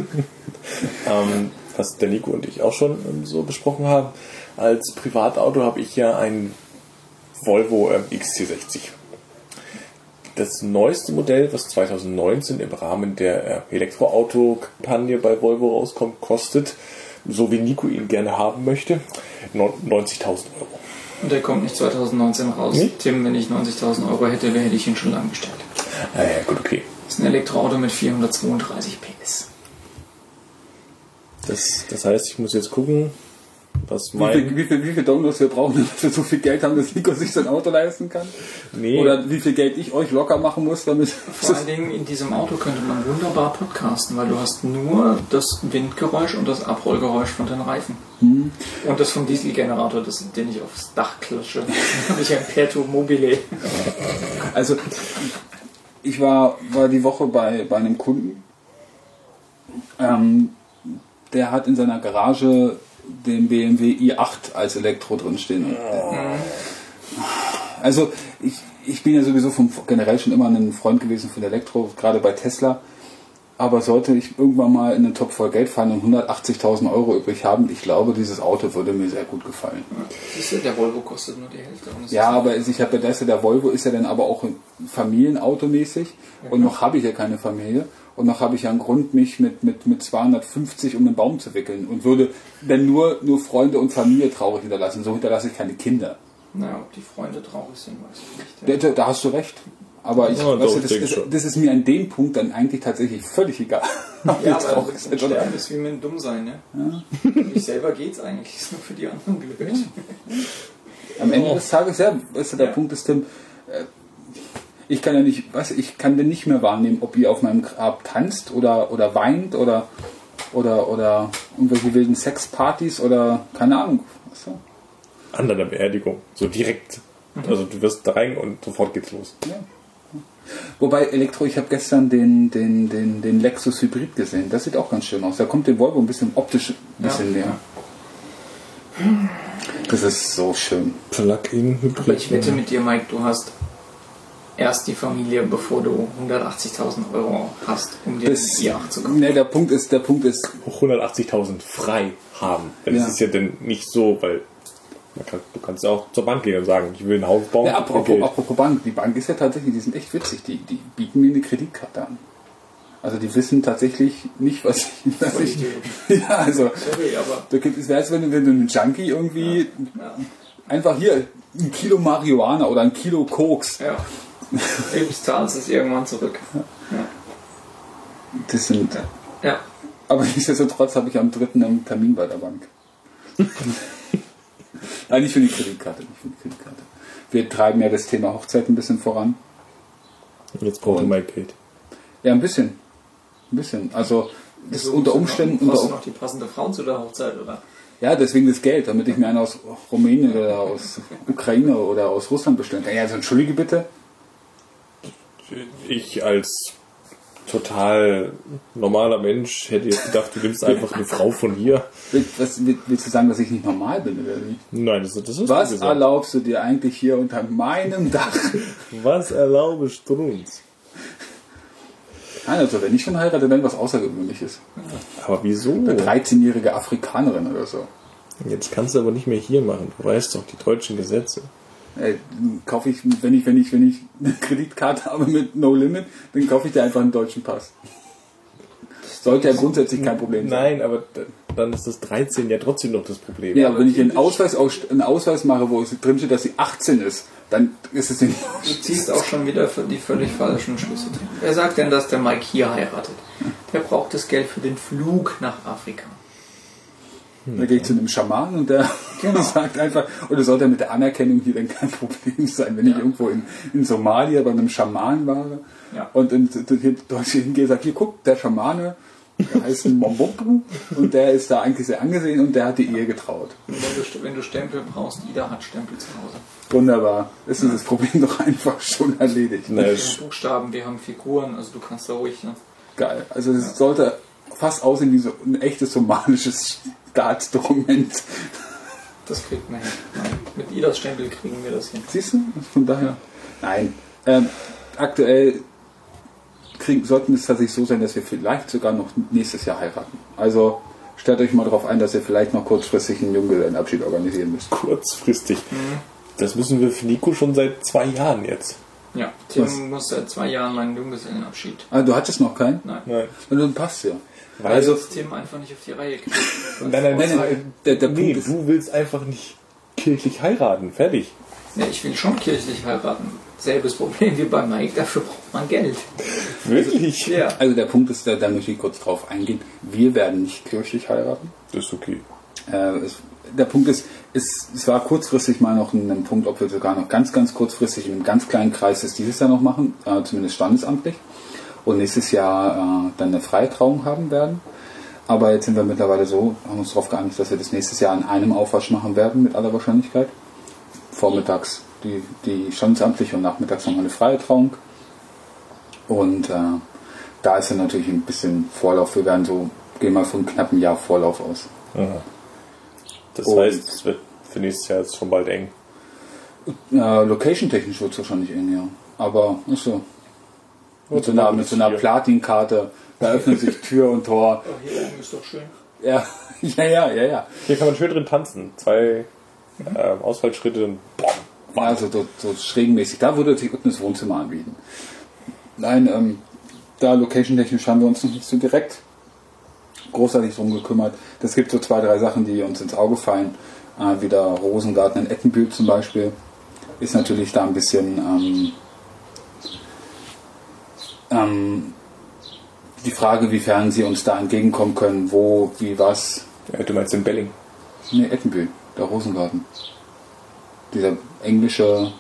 Speaker 1: Ähm, was der Nico und ich auch schon ähm, so besprochen haben. Als Privatauto habe ich ja einen Volvo ähm, X C sechzig. Das neueste Modell, was zwanzig neunzehn im Rahmen der äh, Elektroauto-Kampagne bei Volvo rauskommt, kostet, so wie Nico ihn gerne haben möchte, neunzigtausend Euro.
Speaker 3: Und der kommt nicht zwanzig neunzehn raus.
Speaker 1: Nee?
Speaker 3: Tim, wenn ich neunzigtausend Euro hätte, hätte ich ihn schon lange bestellt.
Speaker 1: Ah, ja, gut, okay.
Speaker 3: Das ist ein Elektroauto mit vierhundertzweiunddreißig P S.
Speaker 1: Das, das heißt, ich muss jetzt gucken, was
Speaker 2: Wie
Speaker 1: mein...
Speaker 2: viel, wie, viel, wie viel Downloads wir brauchen, damit wir so viel Geld haben, dass Nico sich sein Auto leisten kann?
Speaker 1: Nee.
Speaker 2: Oder wie viel Geld ich euch locker machen muss, damit...
Speaker 3: Vor allen Dingen in diesem Auto könnte man wunderbar podcasten, weil du hast nur das Windgeräusch und das Abrollgeräusch von den Reifen.
Speaker 2: Hm.
Speaker 3: Und das vom Dieselgenerator, das, den ich aufs Dach klatsche. Dann habe ich ein Perto Mobile.
Speaker 2: Also, ich war, war die Woche bei, bei einem Kunden, ähm, der hat in seiner Garage den B M W i acht als Elektro drinstehen. Also, ich, ich bin ja sowieso vom, generell schon immer ein Freund gewesen von Elektro, gerade bei Tesla. Aber sollte ich irgendwann mal in den Topf voll Geld fallen und hundertachtzigtausend Euro übrig haben, ich glaube, dieses Auto würde mir sehr gut gefallen.
Speaker 3: Siehst du, der Volvo kostet nur die Hälfte. Und es
Speaker 2: Ja,
Speaker 3: ist
Speaker 2: aber ich habe ja das, der Volvo ist ja dann aber auch familienautomäßig und noch habe ich ja keine Familie und noch habe ich ja einen Grund, mich mit, mit, mit zweihundertfünfzig um den Baum zu wickeln und würde dann nur, nur Freunde und Familie traurig hinterlassen. So hinterlasse ich keine Kinder.
Speaker 3: Naja, ob die Freunde traurig sind, weiß ich nicht.
Speaker 2: Da, da, da hast du recht. Aber ich,
Speaker 1: Ja,
Speaker 2: weißt
Speaker 1: doch,
Speaker 2: du, das,
Speaker 1: denke
Speaker 2: ist,
Speaker 1: schon.
Speaker 2: das ist mir an dem Punkt dann eigentlich tatsächlich völlig egal. ob die
Speaker 3: Ja, aber
Speaker 2: traurig sind oder
Speaker 3: Sterben ist wie mit dem Dummsein, ne? Ja. Für mich selber geht's eigentlich, ist nur für die anderen blöd.
Speaker 2: Am Ende des Tages, ja, weißt du, der
Speaker 3: Ja.
Speaker 2: Punkt ist, Tim, äh, ich kann ja nicht, weißt du, ich kann denn nicht mehr wahrnehmen, ob ihr auf meinem Grab tanzt oder, oder weint oder, oder, oder irgendwelche wilden Sexpartys oder keine Ahnung. Weißt du?
Speaker 1: An deiner Beerdigung. So direkt. Also du wirst da rein und sofort geht's los.
Speaker 2: Ja. Wobei Elektro, ich habe gestern den, den, den, den Lexus Hybrid gesehen. Das sieht auch ganz schön aus. Da kommt dem Volvo ein bisschen optisch ein bisschen
Speaker 3: Ja.
Speaker 2: näher. Das ist so schön.
Speaker 1: Plug-in-Hybrid.
Speaker 3: Aber ich wette mit dir, Mike, du hast erst die Familie, bevor du hundertachtzigtausend Euro hast, um dir
Speaker 2: Das,
Speaker 3: ein i acht zu kaufen.
Speaker 2: ne, der Punkt ist, der Punkt ist,
Speaker 1: hundertachtzigtausend frei haben. Weil
Speaker 2: Ja.
Speaker 1: das ist ja dann nicht so, weil man kann, du kannst ja auch zur Bank gehen und sagen, ich will ein Haus bauen.
Speaker 2: ja,
Speaker 1: für
Speaker 2: apropos,
Speaker 1: Geld.
Speaker 2: apropos Bank, die Bank ist ja tatsächlich, die sind echt witzig, die, die bieten mir eine Kreditkarte an. Also die wissen tatsächlich nicht, was ich, was ich ja, also
Speaker 3: Sorry, aber
Speaker 2: da gibt es wäre es, wenn du, wenn du einen Junkie irgendwie
Speaker 3: ja,
Speaker 2: einfach hier ein Kilo Marihuana oder ein Kilo Koks,
Speaker 3: ja. Du zahlst es irgendwann zurück. Ja.
Speaker 2: das sind,
Speaker 3: Ja.
Speaker 2: aber nichtsdestotrotz habe ich am dritten einen Termin bei der Bank. Nein, nicht für die Kreditkarte, nicht für die Kreditkarte. Wir treiben ja das Thema Hochzeit ein bisschen voran.
Speaker 1: Jetzt braucht er
Speaker 2: Und-
Speaker 1: mein Geld.
Speaker 2: Ja, ein bisschen. Ein bisschen. Also das
Speaker 3: Wieso
Speaker 2: unter
Speaker 3: musst du
Speaker 2: Umständen.
Speaker 3: noch, brauchst
Speaker 2: Unter,
Speaker 3: du noch die passende Frau zu der Hochzeit, oder?
Speaker 2: ja, deswegen das Geld, damit ich mir einen aus Rumänien oder aus Ukraine oder aus Russland bestellen kann. Ja, also entschuldige bitte.
Speaker 1: Ich als total normaler Mensch hätte jetzt gedacht, du nimmst einfach eine Frau von hier.
Speaker 2: Will- Was, will- willst du sagen, dass ich nicht normal bin oder nicht?
Speaker 1: Nein, das, das ist
Speaker 2: Was
Speaker 1: gesagt.
Speaker 2: erlaubst du dir eigentlich hier unter meinem Dach?
Speaker 1: Was erlaubst du uns?
Speaker 2: Nein, also wenn ich schon heirate, dann was Außergewöhnliches.
Speaker 1: Aber wieso?
Speaker 2: Eine dreizehnjährige Afrikanerin oder so.
Speaker 1: Jetzt kannst du aber nicht mehr hier machen. Du weißt doch die deutschen Gesetze.
Speaker 2: Ey, kaufe ich, wenn ich, wenn ich, wenn ich eine Kreditkarte habe mit No Limit, dann kaufe ich dir einfach einen deutschen Pass. Sollte ja grundsätzlich kein Problem sein.
Speaker 1: Nein, aber d- dann ist das dreizehn ja trotzdem noch das Problem.
Speaker 2: Ja, aber wenn ich einen Ausweis, aus- einen Ausweis mache, wo es drin steht, dass sie achtzehn ist, dann ist es nicht.
Speaker 3: Du ziehst auch schon wieder für die völlig falschen Schlüsse. Wer sagt denn, dass der Mike hier heiratet? Der braucht das Geld für den Flug nach Afrika.
Speaker 2: Da gehe ich zu einem Schaman und der
Speaker 3: Genau.
Speaker 2: sagt einfach, oder sollte mit der Anerkennung hier dann kein Problem sein, wenn ich irgendwo in, in Somalia bei einem Schaman war
Speaker 3: Ja.
Speaker 2: und in, in Deutschland hingehe und sage, hier guck, der Schamane, der heißt Momboku und der ist da eigentlich sehr angesehen und der hat die Ehe getraut.
Speaker 3: Und wenn du, wenn du Stempel brauchst, jeder hat Stempel zu Hause.
Speaker 2: Wunderbar. Ist das Problem doch einfach schon erledigt.
Speaker 1: Na,
Speaker 3: Wir
Speaker 1: es-
Speaker 3: haben Buchstaben, wir haben Figuren, also du kannst da ruhig. Ne?
Speaker 2: Geil. Also es sollte fast aussehen wie so ein echtes somalisches Staatsdokument.
Speaker 3: Das kriegt man hin. Nein, mit Idas Stempel kriegen wir das hin.
Speaker 2: Siehst du? Von daher. Nein. Ähm, aktuell kriegen, sollten es tatsächlich so sein, dass wir vielleicht sogar noch nächstes Jahr heiraten. Also stellt euch mal darauf ein, dass ihr vielleicht noch kurzfristig einen Junggesellenabschied organisieren müsst.
Speaker 1: kurzfristig. Das müssen wir für Nico schon seit zwei Jahren jetzt.
Speaker 3: Ja, Tim
Speaker 2: Was?
Speaker 3: muss seit zwei Jahren meinen Junggesellenabschied.
Speaker 2: Ah, du hattest noch keinen?
Speaker 3: Nein.
Speaker 1: Nein.
Speaker 2: Dann passt ja.
Speaker 1: Weil
Speaker 2: Also-
Speaker 3: Das Tim einfach nicht auf die Reihe kriegt.
Speaker 1: Nein, nein,
Speaker 2: Nein, nein, der, der
Speaker 1: nee,
Speaker 2: Punkt ist,
Speaker 1: du willst einfach nicht kirchlich heiraten. Fertig.
Speaker 3: Ja, ich will schon kirchlich heiraten. Selbes Problem wie bei Mike, dafür braucht man Geld.
Speaker 1: Wirklich?
Speaker 3: Ja.
Speaker 2: also der Punkt ist, da, da möchte ich kurz drauf eingehen. Wir werden nicht kirchlich heiraten.
Speaker 1: Das ist okay.
Speaker 2: Äh, es, der Punkt ist, es, es war kurzfristig mal noch ein, ein Punkt, ob wir sogar noch ganz, ganz kurzfristig in einem ganz kleinen Kreis das dieses Jahr noch machen, äh, zumindest standesamtlich. Und nächstes Jahr äh, dann eine freie Trauung haben werden. Aber jetzt sind wir mittlerweile so, haben uns darauf geeinigt, dass wir das nächstes Jahr an einem Aufwasch machen werden, mit aller Wahrscheinlichkeit. Vormittags die, die standesamtliche und nachmittags nochmal eine freie Trauung. Und äh, da ist dann natürlich ein bisschen Vorlauf. Wir werden so, gehen mal von knapp einem Jahr Vorlauf aus.
Speaker 1: Aha. Das
Speaker 2: Und-
Speaker 1: heißt, es wird für nächstes Jahr jetzt schon bald eng.
Speaker 2: Äh, Location-technisch wird es wahrscheinlich eng, ja. Aber ist so. Mit so einer, mit so einer Platinkarte, da öffnet sich Tür und Tor.
Speaker 3: Oh, hier oben ist doch schön.
Speaker 2: Ja, ja, ja, ja, ja.
Speaker 1: Hier kann man schön drin tanzen. Zwei ähm, Ausfallschritte und boom.
Speaker 2: Also so, so schrägenmäßig. Da würde sich unten das Wohnzimmer anbieten. Nein, ähm, da location-technisch haben wir uns noch nicht so direkt großartig drum gekümmert. Es gibt so zwei, drei Sachen, die uns ins Auge fallen. Äh, wie der Rosengarten in Ettenbühl zum Beispiel. Ist natürlich da ein bisschen ähm, ähm, die Frage, wiefern sie uns da entgegenkommen können, wo, wie, was.
Speaker 1: Ja, du meinst in Belling.
Speaker 2: Ne, Ettenbühl, der Rosengarten. Dieser englische.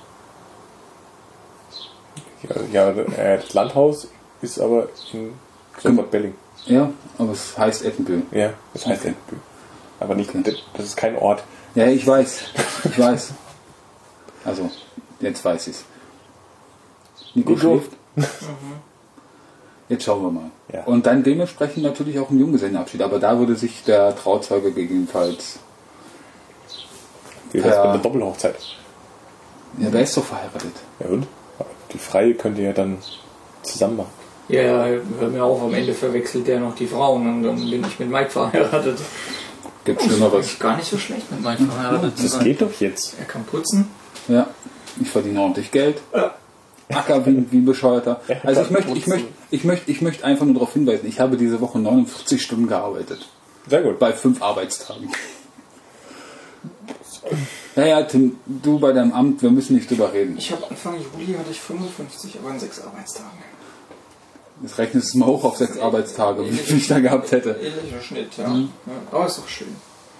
Speaker 1: Ja, ja äh, das Landhaus ist aber in sofort Belling.
Speaker 2: Ja, aber es heißt Ettenbühl.
Speaker 1: Ja, das heißt
Speaker 2: Okay.
Speaker 1: Ettenbühl. Aber nicht,
Speaker 2: Okay.
Speaker 1: das ist kein Ort.
Speaker 2: Ja, ich weiß. Ich weiß. Also, jetzt weiß ich's. Nico,
Speaker 1: Nico.
Speaker 2: schläft. Jetzt schauen wir mal.
Speaker 1: Ja.
Speaker 2: Und dann dementsprechend natürlich auch ein Junggesellenabschied. Aber da würde sich der Trauzeuge gegebenenfalls...
Speaker 1: Wie wär's
Speaker 2: Ja.
Speaker 1: mit einer Doppelhochzeit?
Speaker 2: Ja, der ist doch verheiratet.
Speaker 1: Ja und? Die Freie könnt ihr ja dann zusammen machen.
Speaker 3: Ja, hör mir auf, am Ende verwechselt der noch die Frauen und dann bin ich mit Mike verheiratet.
Speaker 2: Gibt
Speaker 3: Das ist
Speaker 2: Schlimmeres.
Speaker 3: gar nicht so schlecht, mit Mike verheiratet zu
Speaker 1: Das
Speaker 3: sein.
Speaker 1: geht doch jetzt.
Speaker 3: Er kann putzen.
Speaker 2: Ja, ich verdiene ordentlich Geld.
Speaker 3: Ja.
Speaker 2: Acker wie, wie ein Bescheuerter. Also ich möchte, ich möchte, ich möchte, ich möchte einfach nur darauf hinweisen, ich habe diese Woche neunundvierzig Stunden gearbeitet.
Speaker 1: Sehr gut.
Speaker 2: Bei fünf Arbeitstagen. Naja, Tim, du bei deinem Amt, wir müssen nicht drüber reden.
Speaker 3: Ich habe Anfang Juli hatte ich fünfundfünfzig, aber in sechs Arbeitstagen.
Speaker 2: Jetzt rechnest du mal hoch auf sechs Arbeitstage, wie viel ich da gehabt hätte.
Speaker 3: Ähnlicher Schnitt, ja. ja. Aber ist doch schön.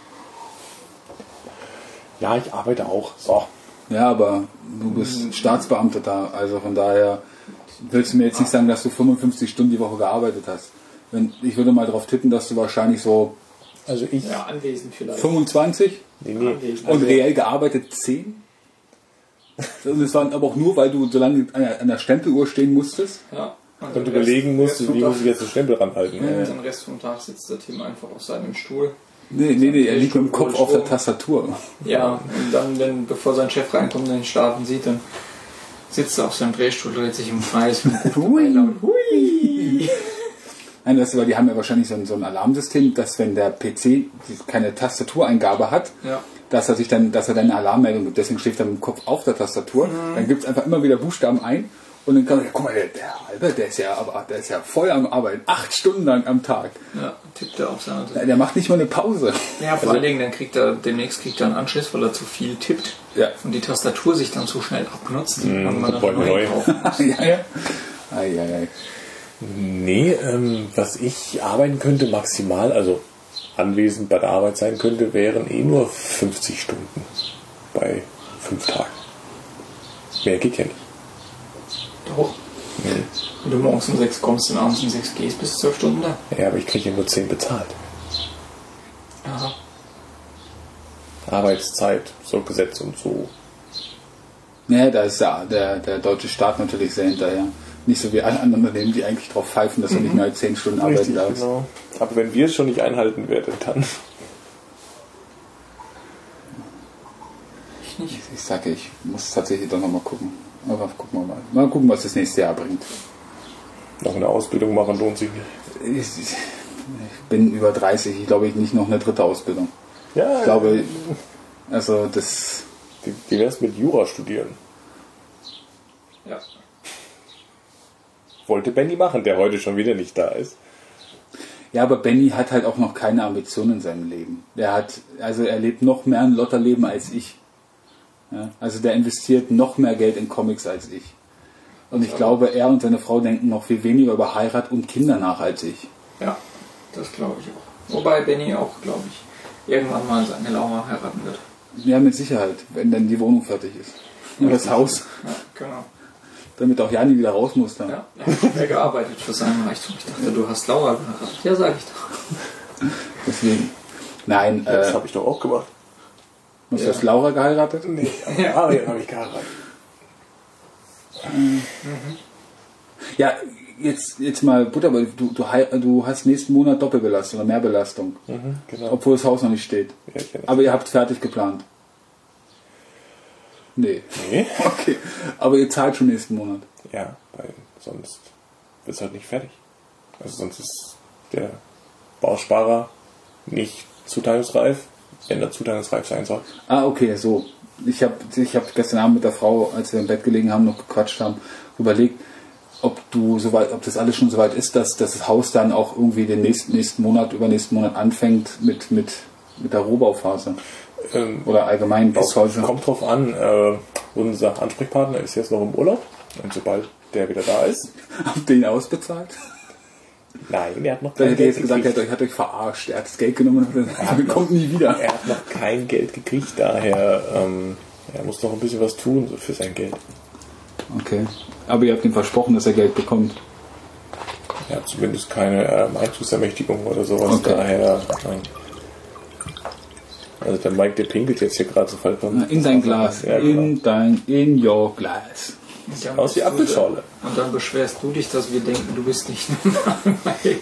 Speaker 1: Ja, ich arbeite auch. So.
Speaker 2: Ja, aber du bist Staatsbeamter da, also von daher willst du mir jetzt nicht sagen, dass du fünfundfünfzig Stunden die Woche gearbeitet hast. Wenn, ich würde mal darauf tippen, dass du wahrscheinlich so
Speaker 1: Also ich.
Speaker 3: Ja, anwesend vielleicht.
Speaker 2: fünfundzwanzig
Speaker 1: Nee, nee.
Speaker 3: Anwesend.
Speaker 2: und reell gearbeitet zehn. Und es waren aber auch nur, weil du so lange an der, an der Stempeluhr stehen musstest.
Speaker 3: Ja.
Speaker 1: Und
Speaker 3: den
Speaker 1: überlegen
Speaker 3: Rest-
Speaker 1: musst,
Speaker 3: Rest
Speaker 1: wie
Speaker 3: vom
Speaker 1: muss ich jetzt den Stempel ranhalten.
Speaker 3: Tag- Den Rest vom Tag sitzt der Tim einfach auf seinem Stuhl.
Speaker 2: Nee, nee, nee, er liegt mit dem Kopf auf der Tastatur.
Speaker 3: Ja, und dann, wenn, bevor sein Chef reinkommt und ihn schlafen sieht, dann sitzt er auf seinem Drehstuhl, dreht sich im Kreis und ruft dabei laut, hui!
Speaker 2: Nein, das ist, weil die haben ja wahrscheinlich so ein, so ein Alarmsystem, dass wenn der P C keine Tastatureingabe hat,
Speaker 3: Ja.
Speaker 2: dass er sich dann, dass er dann eine Alarmmeldung gibt. Deswegen schläft er mit dem Kopf auf der Tastatur.
Speaker 3: Mhm.
Speaker 2: Dann gibt es einfach immer wieder Buchstaben ein und dann kann man, ja, guck mal, der, der Albert, der ist ja, aber der ist ja voll am Arbeiten, acht Stunden lang am Tag.
Speaker 3: Ja, tippt er auf seine.
Speaker 2: Der, der macht nicht mal eine Pause.
Speaker 3: Ja, vor allen Dingen, dann kriegt er, demnächst kriegt er einen Anschluss, weil er zu viel tippt.
Speaker 2: Ja.
Speaker 3: Und die Tastatur sich dann zu schnell abnutzt.
Speaker 1: Mhm,
Speaker 3: und man dann
Speaker 1: wollen wir
Speaker 3: neu
Speaker 1: neu.
Speaker 3: kaufen muss.
Speaker 2: ja, ja. Ei, ei, ei.
Speaker 1: Nee, ähm, was ich arbeiten könnte maximal, also anwesend bei der Arbeit sein könnte, wären eh nur fünfzig Stunden bei fünf Tagen. Mehr geht ja nicht.
Speaker 3: Doch.
Speaker 1: Nee.
Speaker 3: Wenn du morgens um sechs kommst und abends um sechs gehst, bis zwölf Stunden da.
Speaker 1: Ja, aber ich kriege ja nur zehn bezahlt.
Speaker 3: Aha.
Speaker 1: Arbeitszeit, so Gesetz und so.
Speaker 2: Ja, da ist der, der, der deutsche Staat natürlich sehr hinterher. Nicht so wie alle anderen Unternehmen, die eigentlich darauf pfeifen, dass er nicht mehr als zehn Stunden arbeiten darf.
Speaker 1: genau. Aber wenn wir es schon nicht einhalten werden, dann.
Speaker 3: Ich nicht.
Speaker 2: Ich sage, ich muss tatsächlich doch nochmal gucken. Aber gucken wir mal. Mal gucken, was das nächste Jahr bringt.
Speaker 1: Noch eine Ausbildung machen lohnt sich nicht.
Speaker 2: Ich, ich bin über dreißig, ich glaube, ich nicht noch eine dritte Ausbildung.
Speaker 1: Ja,
Speaker 2: Ich glaube, also das...
Speaker 1: Wie, wie wär's mit Jura studieren?
Speaker 3: Ja.
Speaker 1: Wollte Benny machen, der heute schon wieder nicht da ist.
Speaker 2: Ja, aber Benny hat halt auch noch keine Ambitionen in seinem Leben. Der hat, also er lebt noch mehr ein Lotterleben als ich. Ja, also der investiert noch mehr Geld in Comics als ich. Und ich glaube, er und seine Frau denken noch viel weniger über Heirat und Kinder nach als ich.
Speaker 3: Ja, das glaube ich auch. Wobei Benny auch, glaube ich, irgendwann mal seine Laura heiraten wird.
Speaker 2: Ja, mit Sicherheit, wenn dann die Wohnung fertig ist. Und das Haus,
Speaker 3: Ja, genau.
Speaker 2: damit auch Jani wieder raus muss dann.
Speaker 3: Ja, er hat schwer gearbeitet für seinen Reichtum. Ich dachte, du hast Laura geheiratet. Ja, sag ich doch.
Speaker 2: Deswegen. Nein,
Speaker 1: Das
Speaker 2: äh,
Speaker 1: habe ich doch auch gemacht.
Speaker 2: hast du
Speaker 3: ja.
Speaker 2: das Laura geheiratet?
Speaker 1: Nee, aber Ariel habe ich geheiratet.
Speaker 2: Ja, jetzt, jetzt mal Butter, aber du, du, hei- du hast nächsten Monat Doppelbelastung oder Mehrbelastung.
Speaker 1: Mhm, genau.
Speaker 2: Obwohl das Haus noch nicht steht.
Speaker 1: Ja, ich kenn das.
Speaker 2: Aber ihr habt fertig geplant. Nee.
Speaker 1: Nee?
Speaker 2: Okay. Aber ihr zahlt schon nächsten Monat.
Speaker 1: Ja, weil sonst wird es halt nicht fertig. Also sonst ist der Bausparer nicht zuteilungsreif, wenn er zuteilungsreif sein soll.
Speaker 2: Ah, okay, so. Ich habe ich hab gestern Abend mit der Frau, als wir im Bett gelegen haben, noch gequatscht haben, überlegt, ob du soweit, ob das alles schon soweit ist, dass, dass das Haus dann auch irgendwie den nächsten, nächsten Monat, übernächsten Monat anfängt mit, mit, mit der Rohbauphase.
Speaker 1: Ähm,
Speaker 2: Oder allgemein
Speaker 1: es
Speaker 2: Bauphase.
Speaker 1: kommt drauf an, äh, unser Ansprechpartner ist jetzt noch im Urlaub und sobald der wieder da ist,
Speaker 2: Habt ihr ihn ausbezahlt?
Speaker 1: nein, er hat noch
Speaker 2: Dann
Speaker 1: kein
Speaker 2: hätte ich
Speaker 1: Geld
Speaker 2: jetzt gesagt, er
Speaker 1: gekriegt.
Speaker 2: hat euch, hat euch verarscht. Er hat das Geld genommen und hat gesagt, kommt nie wieder.
Speaker 1: Er hat noch kein Geld gekriegt, daher ähm, er muss noch ein bisschen was tun so für sein Geld.
Speaker 2: Okay. Aber ihr habt ihm versprochen, dass er Geld bekommt.
Speaker 1: Er hat zumindest keine ähm, Einzugsermächtigung oder sowas,
Speaker 2: Okay.
Speaker 1: daher ähm, also der Mike, der pinkelt jetzt hier gerade so falsch.
Speaker 2: In dein Glas.
Speaker 1: Ja, genau.
Speaker 2: In dein, in your glass.
Speaker 3: Sieht
Speaker 1: aus wie Apfelschorle.
Speaker 3: Und dann beschwerst du dich, dass wir denken, du bist nicht normal, Mike.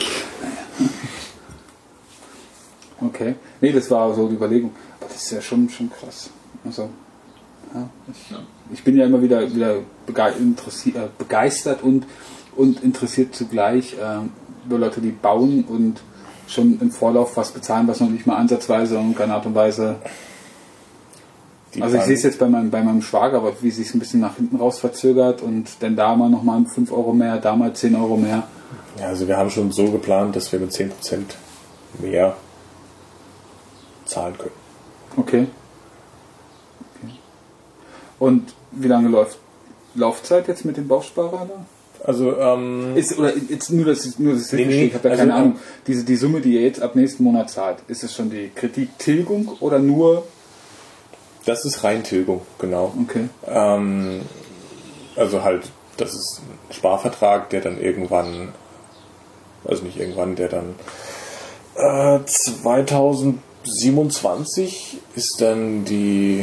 Speaker 2: Okay. Nee, das war so die Überlegung. Aber das ist ja schon, schon krass. Also, ja, ich,
Speaker 3: Ja.
Speaker 2: ich bin ja immer wieder, wieder bege interessiert, äh, begeistert und, und interessiert zugleich äh, über Leute, die bauen und schon im Vorlauf was bezahlen, was noch nicht mal ansatzweise und in keiner Art und Weise.
Speaker 1: Die
Speaker 2: Also ich
Speaker 1: Plan-
Speaker 2: sehe es jetzt bei meinem, bei meinem Schwager, aber wie sich es ein bisschen nach hinten raus verzögert und dann da mal nochmal fünf Euro mehr, da mal zehn Euro mehr.
Speaker 1: Ja, also wir haben schon so geplant, dass wir mit zehn Prozent mehr zahlen können.
Speaker 2: Okay. okay. Und wie lange läuft Laufzeit jetzt mit dem Bausparer da?
Speaker 1: Also, ähm,
Speaker 2: Ist, oder jetzt nur das, nur das
Speaker 1: Nee,
Speaker 2: nee,
Speaker 1: nee,
Speaker 2: ich habe ja
Speaker 1: also,
Speaker 2: keine Ahnung. Diese, die Summe, die ihr jetzt ab nächsten Monat zahlt, ist es schon die Kredittilgung oder nur?
Speaker 1: das ist Reintilgung, genau.
Speaker 2: Okay.
Speaker 1: Ähm, also halt, das ist ein Sparvertrag, der dann irgendwann, also nicht irgendwann, der dann äh, zweitausendsiebenundzwanzig ist dann die,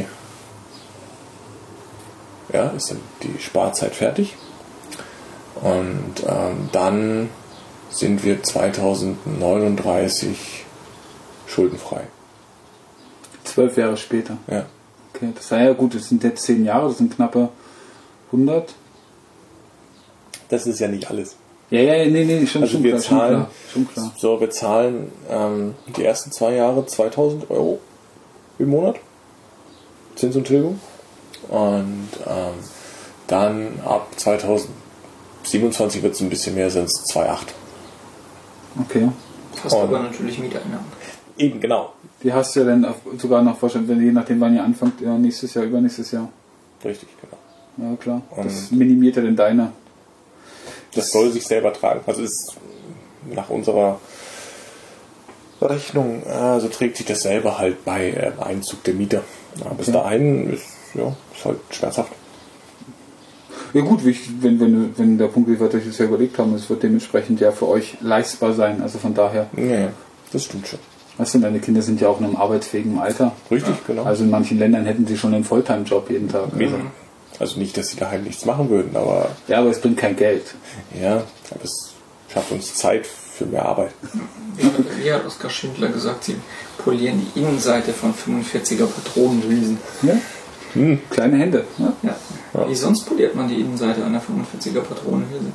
Speaker 1: ja, ist dann die Sparzeit fertig. Und ähm, dann sind wir zweitausendneununddreißig schuldenfrei.
Speaker 2: Zwölf Jahre später.
Speaker 1: Ja.
Speaker 2: Okay, das war ja gut, das sind jetzt zehn Jahre, das sind knappe hundert.
Speaker 1: Das ist ja nicht alles.
Speaker 2: Ja, ja, ja, nee, nee, schon,
Speaker 1: Also
Speaker 2: schon,
Speaker 1: wir
Speaker 2: klar, schon
Speaker 1: zahlen,
Speaker 2: klar. Schon klar.
Speaker 1: so, wir zahlen ähm, die ersten zwei Jahre zweitausend Euro im Monat Zins und Tilgung und ähm, dann ab zweitausendsiebenundzwanzig wird es ein bisschen mehr, sind es zwei Komma acht.
Speaker 2: Okay.
Speaker 3: Hast
Speaker 1: Und-
Speaker 3: aber natürlich Mieteinnahmen.
Speaker 1: Eben, genau.
Speaker 2: Die hast du ja dann auf- sogar noch wahrscheinlich, wenn je nachdem wann ihr anfangt, ja, nächstes Jahr, übernächstes Jahr.
Speaker 1: Richtig, genau.
Speaker 2: Ja, klar. Das
Speaker 1: Und-
Speaker 2: minimiert ja dann deine.
Speaker 1: Das soll sich selber tragen. Also ist nach unserer Rechnung, also trägt sich das selber halt bei äh, Einzug der Mieter. Ja, bis
Speaker 2: Okay.
Speaker 1: dahin ist, ja, ist halt schmerzhaft.
Speaker 2: Ja gut, wie ich, wenn, wenn, wenn der Punkt, wie wir das ja überlegt haben, es wird dementsprechend ja für euch leistbar sein. Also von daher,
Speaker 1: Ja, ja, das stimmt schon.
Speaker 2: weißt du, deine Kinder sind ja auch in einem arbeitsfähigen Alter.
Speaker 1: Richtig, genau.
Speaker 2: Also in manchen Ländern hätten sie schon einen Volltime-Job jeden Tag. Also,
Speaker 1: Also nicht, dass sie daheim nichts machen würden, aber
Speaker 2: ja, aber es bringt kein Geld.
Speaker 1: ja, aber es schafft uns Zeit für mehr Arbeit.
Speaker 3: Wie hat Oskar Schindler gesagt, sie polieren die Innenseite von fünfundvierziger Patronenhülsen.
Speaker 2: Ja? Kleine Hände. Ja?
Speaker 3: Ja.
Speaker 1: Ja.
Speaker 3: Wie sonst poliert man die Innenseite einer fünfundvierziger Patronenhülse?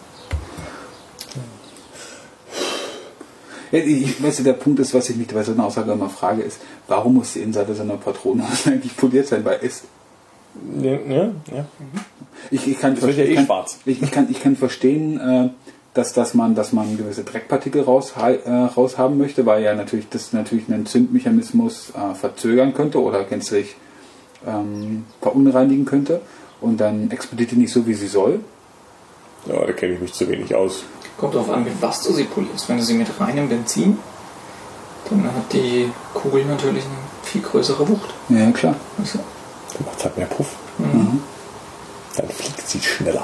Speaker 2: Ja, ich weiß, der Punkt ist, was ich mich bei so einer Aussage immer frage, ist, warum muss die Innenseite so einer Patrone eigentlich poliert sein? Weil es,
Speaker 1: Ja, ja, ja.
Speaker 2: ich, ich kann
Speaker 1: Das wird ja
Speaker 2: ich
Speaker 1: eh
Speaker 2: kann,
Speaker 1: schwarz.
Speaker 2: Ich, ich, kann, ich kann verstehen, äh, dass, dass, man, dass man gewisse Dreckpartikel raus, äh, raus haben möchte, weil ja natürlich das natürlich einen Zündmechanismus äh, verzögern könnte oder gänzlich ähm, verunreinigen könnte und dann explodiert die nicht so, wie sie soll.
Speaker 1: Ja, da kenne ich mich zu wenig aus.
Speaker 3: Kommt darauf an, mit was du sie polierst. Wenn du sie mit reinem Benzin, dann hat die Kugel natürlich eine viel größere Wucht.
Speaker 2: Ja, klar.
Speaker 3: Also,
Speaker 1: Dann macht es halt mehr Puff.
Speaker 2: Mhm.
Speaker 1: Dann fliegt sie schneller.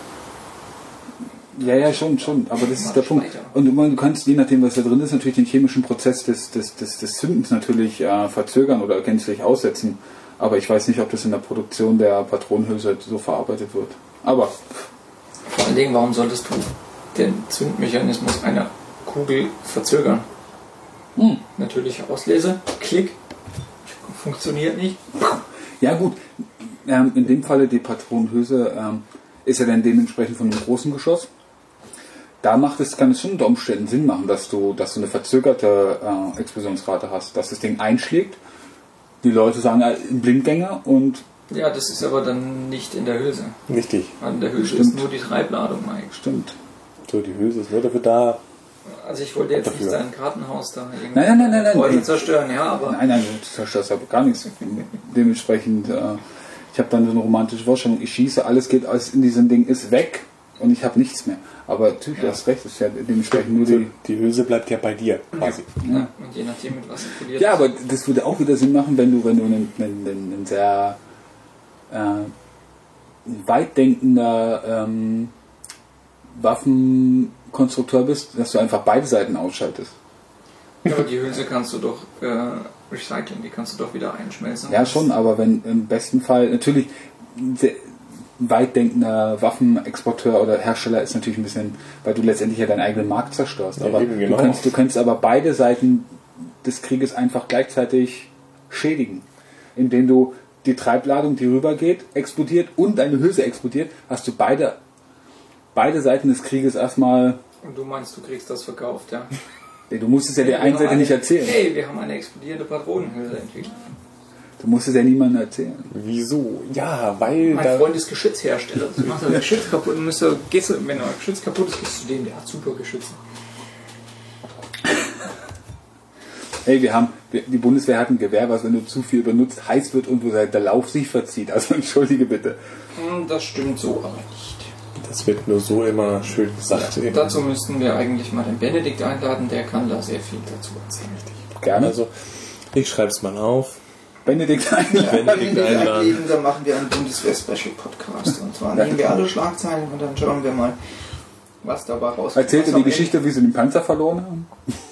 Speaker 2: Ja, ja, schon, schon. Aber das ist
Speaker 3: Mal
Speaker 2: der Punkt.
Speaker 3: weiter.
Speaker 2: Und du kannst, je nachdem, was da drin ist, natürlich den chemischen Prozess des, des, des, des Zündens natürlich äh, verzögern oder gänzlich aussetzen. Aber ich weiß nicht, ob das in der Produktion der Patronenhülse so verarbeitet wird. Aber,
Speaker 3: vor allen Dingen, warum solltest du den Zündmechanismus einer Kugel verzögern?
Speaker 2: hm,
Speaker 3: Natürliche Auslese, Klick, funktioniert nicht.
Speaker 2: ja gut, ähm, in dem Falle die Patronenhülse ähm, ist ja dann dementsprechend von einem großen Geschoss. Da macht es, kann es schon unter Umständen Sinn machen, dass du, dass du eine verzögerte äh, Explosionsrate hast, dass das Ding einschlägt. Die Leute sagen, äh, ein Blindgänger und
Speaker 3: Ja, das ist aber dann nicht in der Hülse.
Speaker 1: Richtig.
Speaker 3: An der Hülse
Speaker 2: Stimmt.
Speaker 3: ist nur die Treibladung, Mike.
Speaker 2: stimmt.
Speaker 1: So, die Hülse ist nur dafür da.
Speaker 3: Also ich wollte jetzt nicht
Speaker 1: Dafür.
Speaker 3: dein Kartenhaus da irgendwie
Speaker 2: Nein, nein, nein, nein,
Speaker 3: Häuser
Speaker 2: nein.
Speaker 3: zerstören, ja, aber
Speaker 2: Nein, nein, du zerstörst aber gar nichts. Dementsprechend, äh, ich habe dann so eine romantische Vorstellung, ich schieße, alles geht alles in diesem Ding, ist weg und ich habe nichts mehr. Aber natürlich, du hast recht, das ist ja dementsprechend nur
Speaker 1: So,
Speaker 2: die...
Speaker 1: die Hülse bleibt ja bei dir, quasi.
Speaker 3: ja, und je nachdem mit was sie poliert
Speaker 2: Ja,
Speaker 3: ist.
Speaker 2: aber das würde auch wieder Sinn machen, wenn du, wenn du ein, ein, ein, ein sehr äh, weitdenkender ähm, Waffenkonstrukteur bist, dass du einfach beide Seiten ausschaltest.
Speaker 3: Ja, aber die Hülse kannst du doch äh, recyceln, die kannst du doch wieder einschmelzen.
Speaker 2: Ja, schon, aber wenn im besten Fall, natürlich, der, weit denkender Waffenexporteur oder Hersteller ist natürlich ein bisschen, weil du letztendlich ja deinen eigenen Markt zerstörst.
Speaker 1: Ja,
Speaker 2: aber
Speaker 1: eben, genau.
Speaker 2: du, kannst, du kannst aber beide Seiten des Krieges einfach gleichzeitig schädigen. Indem du die Treibladung, die rübergeht, explodiert und deine Hülse explodiert, hast du beide, beide Seiten des Krieges erstmal...
Speaker 3: Und du meinst, du kriegst das verkauft, ja?
Speaker 2: Du musst es ja der einen Seite
Speaker 3: eine,
Speaker 2: nicht erzählen.
Speaker 3: Hey, wir haben eine explodierende Patronenhülse entwickelt.
Speaker 2: Du musst es ja niemandem erzählen.
Speaker 1: Wieso? Ja, weil
Speaker 3: Mein
Speaker 1: da...
Speaker 3: Freund ist Geschützhersteller. Du machst das Geschütz kaputt und musst du, gehst du, wenn euer Geschütz kaputt ist, gehst du zu dem, der hat super Geschütze.
Speaker 2: Hey, wir haben, die Bundeswehr hat ein Gewehr, was wenn du zu viel benutzt, heiß wird und wo der Lauf sich verzieht. Also entschuldige bitte.
Speaker 3: Das stimmt so, aber nicht.
Speaker 1: Das wird nur so immer schön gesagt.
Speaker 3: Ja, dazu müssten wir eigentlich mal den Benedikt einladen, der kann da sehr viel dazu erzählen.
Speaker 2: Gerne.
Speaker 1: Also, ich schreibe es mal auf.
Speaker 2: Benedikt einladen.
Speaker 1: Benedikt einladen.
Speaker 3: Dann machen wir einen Bundeswehr-Special-Podcast. Und zwar nehmen wir alle Schlagzeilen und dann schauen wir mal, was dabei rauskommt.
Speaker 2: Erzählt ihr die Geschichte, wie sie den Panzer verloren haben?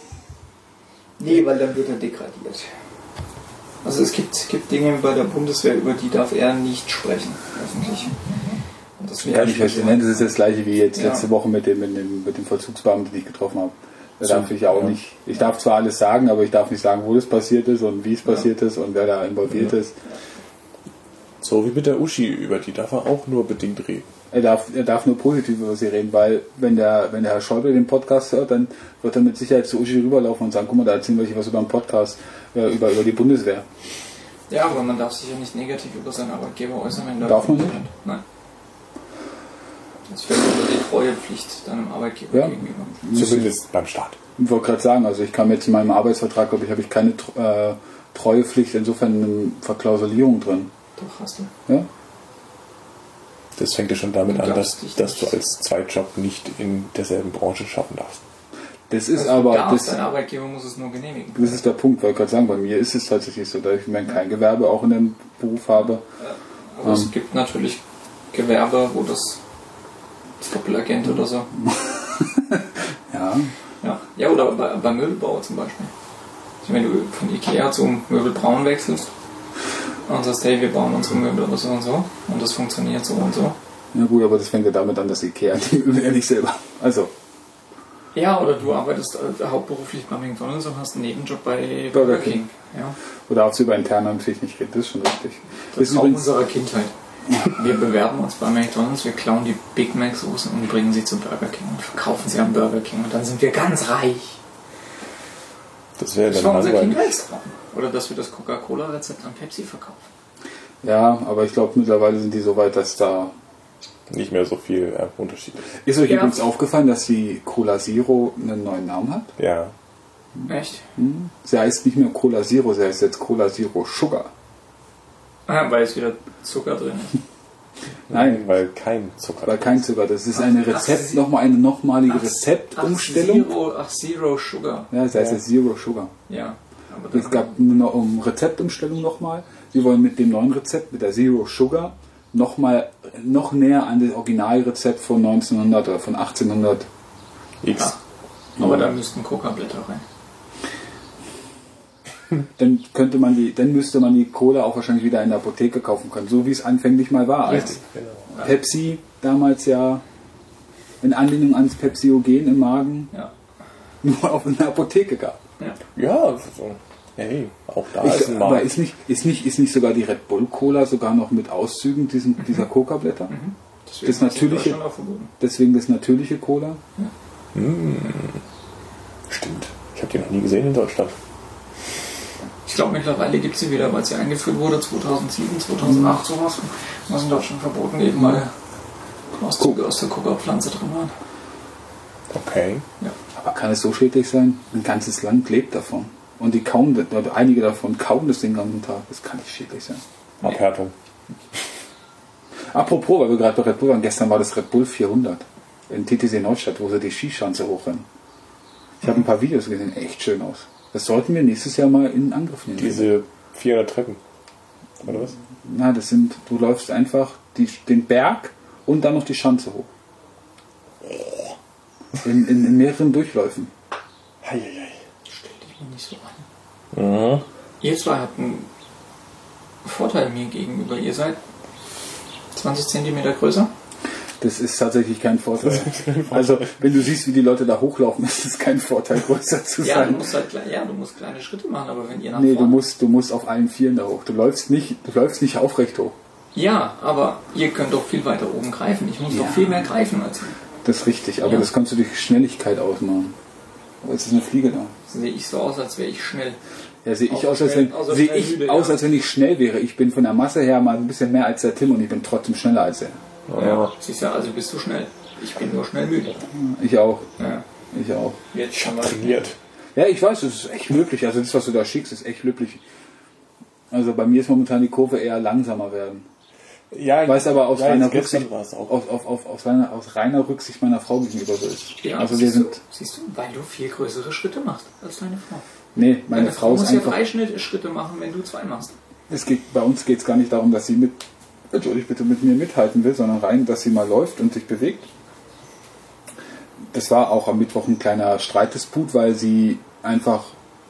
Speaker 3: Nee, weil dann wird er degradiert. Also es gibt, gibt Dinge bei der Bundeswehr, über die darf er nicht sprechen, öffentlich. Und das wäre
Speaker 2: Ehrlich, das ist das gleiche wie jetzt
Speaker 3: Ja.
Speaker 2: letzte Woche mit dem, mit dem, mit dem Vollzugsbeamten, den ich getroffen habe. Da
Speaker 1: So,
Speaker 2: darf ich auch
Speaker 1: ja.
Speaker 2: nicht, ich darf zwar alles sagen, aber ich darf nicht sagen, wo das passiert ist und wie es passiert ist und wer da involviert
Speaker 1: Ja.
Speaker 2: ist.
Speaker 1: So wie mit der Uschi, über die darf er auch nur bedingt reden.
Speaker 2: Er darf, er darf nur positiv über sie reden, weil wenn der, wenn der Herr Schäuble den Podcast hört, dann wird er mit Sicherheit zu Uschi rüberlaufen und sagen, guck mal, da erzählen wir euch was über den Podcast, äh, über, über die Bundeswehr.
Speaker 3: Ja, aber man darf sich ja nicht negativ über seinen Arbeitgeber äußern, wenn der
Speaker 2: Darf man nicht?
Speaker 3: Nein. Das fällt unter die Treuepflicht deinem Arbeitgeber
Speaker 2: Ja.
Speaker 3: gegenüber.
Speaker 1: Zumindest beim Staat.
Speaker 2: Ich wollte gerade sagen, also ich kam jetzt in meinem Arbeitsvertrag, glaube ich, habe ich keine äh, Treuepflicht, insofern eine Verklausulierung drin.
Speaker 3: Doch, hast du.
Speaker 2: Ja?
Speaker 1: Das fängt ja schon damit
Speaker 3: Du
Speaker 1: an, dass,
Speaker 3: darfst dich
Speaker 1: dass du
Speaker 3: nicht-
Speaker 1: als Zweitjob nicht in derselben Branche schaffen darfst.
Speaker 2: Das ist
Speaker 3: Also
Speaker 2: aber,
Speaker 3: darf,
Speaker 2: das,
Speaker 3: dein Arbeitgeber muss es nur genehmigen.
Speaker 2: das ist der Punkt, weil ich gerade sagen, bei mir ist es tatsächlich so, da ich mein, kein Gewerbe auch in dem Beruf habe.
Speaker 3: Aber
Speaker 2: Ähm.
Speaker 3: es gibt natürlich Gewerbe, wo das Doppelagent oder so.
Speaker 2: Ja,
Speaker 3: Ja, ja oder bei, bei Möbelbau zum Beispiel. Also wenn du von Ikea zum Möbelbraun wechselst und sagst, hey, wir bauen unsere Möbel aber so und so und das funktioniert so und so.
Speaker 2: ja gut, aber das fängt ja damit an, dass Ikea die Möbel ja nicht selber. Also,
Speaker 3: Ja, oder du arbeitest äh, hauptberuflich bei McDonalds und hast einen Nebenjob bei
Speaker 2: Burger
Speaker 3: Burger
Speaker 2: King.
Speaker 3: King. Ja.
Speaker 2: oder darfst du über interne natürlich nicht reden, das ist schon richtig.
Speaker 3: Das ist auch
Speaker 2: übrigens,
Speaker 3: unserer Kindheit. Wir bewerben uns bei McDonalds, wir klauen die Big Mac Soßen und bringen sie zu Burger King und verkaufen sie am Burger King und dann sind wir ganz reich.
Speaker 1: Das wäre
Speaker 3: Das
Speaker 1: dann
Speaker 3: war unser
Speaker 1: langweilig.
Speaker 3: Kindheitstraum. Oder dass wir das Coca-Cola-Rezept an Pepsi verkaufen.
Speaker 2: ja, aber ich glaube mittlerweile sind die so weit, dass da...
Speaker 1: Nicht mehr so viel äh, Unterschied.
Speaker 2: Ist euch
Speaker 3: Ja.
Speaker 2: übrigens aufgefallen, dass die Cola Zero einen neuen Namen hat?
Speaker 1: Ja.
Speaker 3: Echt?
Speaker 2: Hm? Sie heißt nicht mehr Cola Zero, sie heißt jetzt Cola Zero Sugar.
Speaker 3: Ah, weil es wieder Zucker drin ist.
Speaker 2: Nein,
Speaker 1: Weil kein Zucker.
Speaker 2: weil kein Zucker. Das ist eine
Speaker 3: Ach,
Speaker 2: Rezept,
Speaker 3: sie-
Speaker 2: nochmal eine nochmalige
Speaker 3: Ach,
Speaker 2: Rezeptumstellung.
Speaker 3: Ach, Zero, ach, Zero Sugar.
Speaker 2: Ja, das heißt jetzt Zero Sugar.
Speaker 3: Ja. Aber
Speaker 2: Es gab eine no- um Rezeptumstellung nochmal. Sie wollen mit dem neuen Rezept, mit der Zero Sugar, nochmal noch näher an das Originalrezept von neunzehnhundert oder von achtzehnhundert.
Speaker 1: X.
Speaker 3: Ja. Aber da müssten Coca-Blätter rein.
Speaker 2: Dann könnte man die, dann müsste man die Cola auch wahrscheinlich wieder in der Apotheke kaufen können, so wie es anfänglich mal war. Als
Speaker 1: Genau.
Speaker 2: Pepsi damals ja in Anlehnung ans Pepsiogen im Magen
Speaker 3: Ja.
Speaker 2: nur auf in der Apotheke gab.
Speaker 3: Ja.
Speaker 1: Ja, so. Hey, auch da
Speaker 2: Ich,
Speaker 1: ist ein
Speaker 2: aber
Speaker 1: Markt.
Speaker 2: ist nicht, ist, nicht, ist nicht sogar die Red Bull Cola sogar noch mit Auszügen diesen, dieser Coca-Blätter?
Speaker 3: Deswegen
Speaker 2: Das
Speaker 3: ist es in
Speaker 2: natürliche-
Speaker 3: Deutschland auch verboten.
Speaker 2: Deswegen das natürliche Cola?
Speaker 1: Stimmt. Ich habe die noch nie gesehen in Deutschland.
Speaker 3: Ich glaube, mittlerweile gibt es sie wieder, weil sie eingeführt wurde, zweitausendsieben, zweitausendacht sowas. Was in Deutschland verboten, eben weil Auszüge aus der Coca-Pflanze drin waren.
Speaker 1: Okay.
Speaker 3: Ja.
Speaker 2: Aber kann es so schädlich sein? Ein ganzes Land lebt davon. Und die kauen, oder einige davon kauen das den ganzen Tag. Das kann nicht schädlich sein.
Speaker 1: Abhärtung.
Speaker 2: Apropos, weil wir gerade bei Red Bull waren, gestern war das Red Bull vierhundert in T T C Neustadt, wo sie die Skischanze hochrennen. Ich habe ein paar Videos gesehen, echt schön aus. Das sollten wir nächstes Jahr mal in Angriff nehmen.
Speaker 1: Diese vierhundert Treppen. Oder was?
Speaker 2: Na, das sind, du läufst einfach die, den Berg und dann noch die Schanze hoch. In, in, in mehreren Durchläufen.
Speaker 1: Heieiei.
Speaker 3: Stell dich mir nicht so an.
Speaker 1: Mhm.
Speaker 3: Ihr zwei habt einen Vorteil mir gegenüber. Ihr seid zwanzig Zentimeter größer?
Speaker 2: Das ist tatsächlich kein Vorteil. Also, wenn du siehst, wie die Leute da hochlaufen, ist es kein Vorteil, größer zu
Speaker 3: Ja,
Speaker 2: sein.
Speaker 3: du musst halt, kle- ja, du musst kleine Schritte machen, aber wenn ihr nach
Speaker 2: Nee, du
Speaker 3: vorne...
Speaker 2: musst, du musst auf allen Vieren da hoch. Du läufst nicht, du läufst nicht aufrecht hoch.
Speaker 3: Ja, aber ihr könnt doch viel weiter oben greifen. Ich muss
Speaker 2: Ja.
Speaker 3: doch viel mehr greifen als ihr.
Speaker 2: Das ist richtig, aber
Speaker 3: Ja.
Speaker 2: das kannst du durch Schnelligkeit ausmachen. Aber jetzt ist eine Fliege da.
Speaker 3: Sehe ich so aus, als wäre ich schnell.
Speaker 2: Ja, sehe ich
Speaker 3: Außer
Speaker 2: aus, als
Speaker 3: schnell-
Speaker 2: wenn,
Speaker 3: außer
Speaker 2: sehe
Speaker 3: schnell
Speaker 2: ich
Speaker 3: müde,
Speaker 2: aus,
Speaker 3: ja.
Speaker 2: als wenn ich schnell wäre. Ich bin von der Masse her mal ein bisschen mehr als der Tim und ich bin trotzdem schneller als er.
Speaker 3: Ja. Siehst du, also bist du schnell. Ich bin nur schnell müde.
Speaker 2: Ich auch.
Speaker 3: Ja.
Speaker 2: Ich auch.
Speaker 3: Jetzt schon mal
Speaker 1: Trainiert.
Speaker 2: Ja, ich weiß, das ist echt löblich. Also das, was du da schickst, ist echt löblich. Also bei mir ist momentan die Kurve eher langsamer werden.
Speaker 1: Ja,
Speaker 2: Ich weiß aber aus
Speaker 1: ja,
Speaker 2: reiner
Speaker 1: jetzt gestern
Speaker 2: Rücksicht,
Speaker 1: war es auch.
Speaker 2: aus, auf, auf, aus, reiner, aus reiner Rücksicht meiner Frau gegenüber so ist.
Speaker 3: Ja,
Speaker 2: also wir
Speaker 3: siehst,
Speaker 2: sind.
Speaker 3: du, siehst du, weil du viel größere Schritte machst als deine Frau.
Speaker 2: Nee, meine
Speaker 3: Deine
Speaker 2: Frau
Speaker 3: Frau
Speaker 2: ist
Speaker 3: muss ja
Speaker 2: einfach.
Speaker 3: drei Schnitt- Schritte machen, wenn du zwei machst.
Speaker 2: Es geht, bei uns geht es gar nicht darum, dass sie mit, Entschuldigung, bitte mit mir mithalten will, sondern rein, dass sie mal läuft und sich bewegt. Das war auch am Mittwoch ein kleiner Streitdisput, weil sie einfach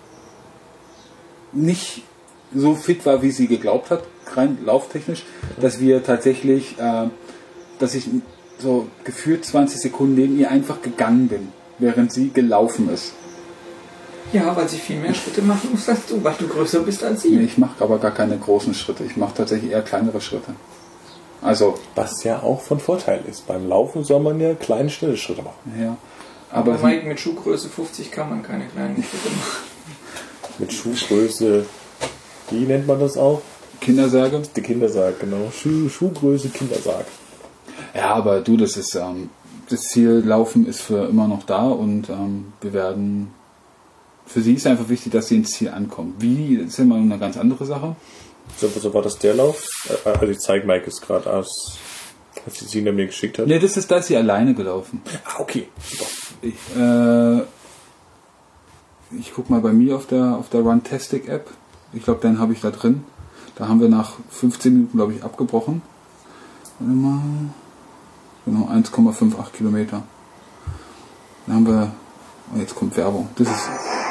Speaker 2: nicht so fit war, wie sie geglaubt hat, rein lauftechnisch, dass wir tatsächlich, äh, dass ich so gefühlt zwanzig Sekunden neben ihr einfach gegangen bin, während sie gelaufen ist.
Speaker 3: Ja, weil sie viel mehr Schritte machen muss als du, weil du größer bist als sie.
Speaker 2: Nee, ich mache aber gar keine großen Schritte, ich mache tatsächlich eher kleinere Schritte. Also,
Speaker 1: Was ja auch von Vorteil ist. Beim Laufen soll man ja kleine, schnelle Schritte machen.
Speaker 2: ja.
Speaker 3: Aber
Speaker 2: Aber
Speaker 3: Mike, mit Schuhgröße fünfzig kann man keine kleinen Schritte machen.
Speaker 1: Mit Schuhgröße, wie nennt man das auch?
Speaker 2: Kindersärge.
Speaker 1: Die Kindersarg, genau. Schuh, Schuhgröße, Kindersarg.
Speaker 2: Ja, aber du, das ist ähm, das Ziel Laufen ist für immer noch da und ähm, wir werden. Für sie ist einfach wichtig, dass sie ins Ziel ankommt. Wie, das ist immer eine ganz andere Sache.
Speaker 1: So, so war das der Lauf? Äh, Also ich zeige Mike es gerade aus, als die Sina mir geschickt hat.
Speaker 2: Ne, das ist, da ist sie alleine gelaufen.
Speaker 1: Ah, okay. Super.
Speaker 2: Ich, äh, ich guck mal bei mir auf der auf der Runtastic App. Ich glaube, den habe ich da drin. Da haben wir nach fünfzehn Minuten, glaube ich, abgebrochen. Warte mal. Genau, eins Komma acht Kilometer. Dann haben wir. Oh, jetzt kommt Werbung. Das ist.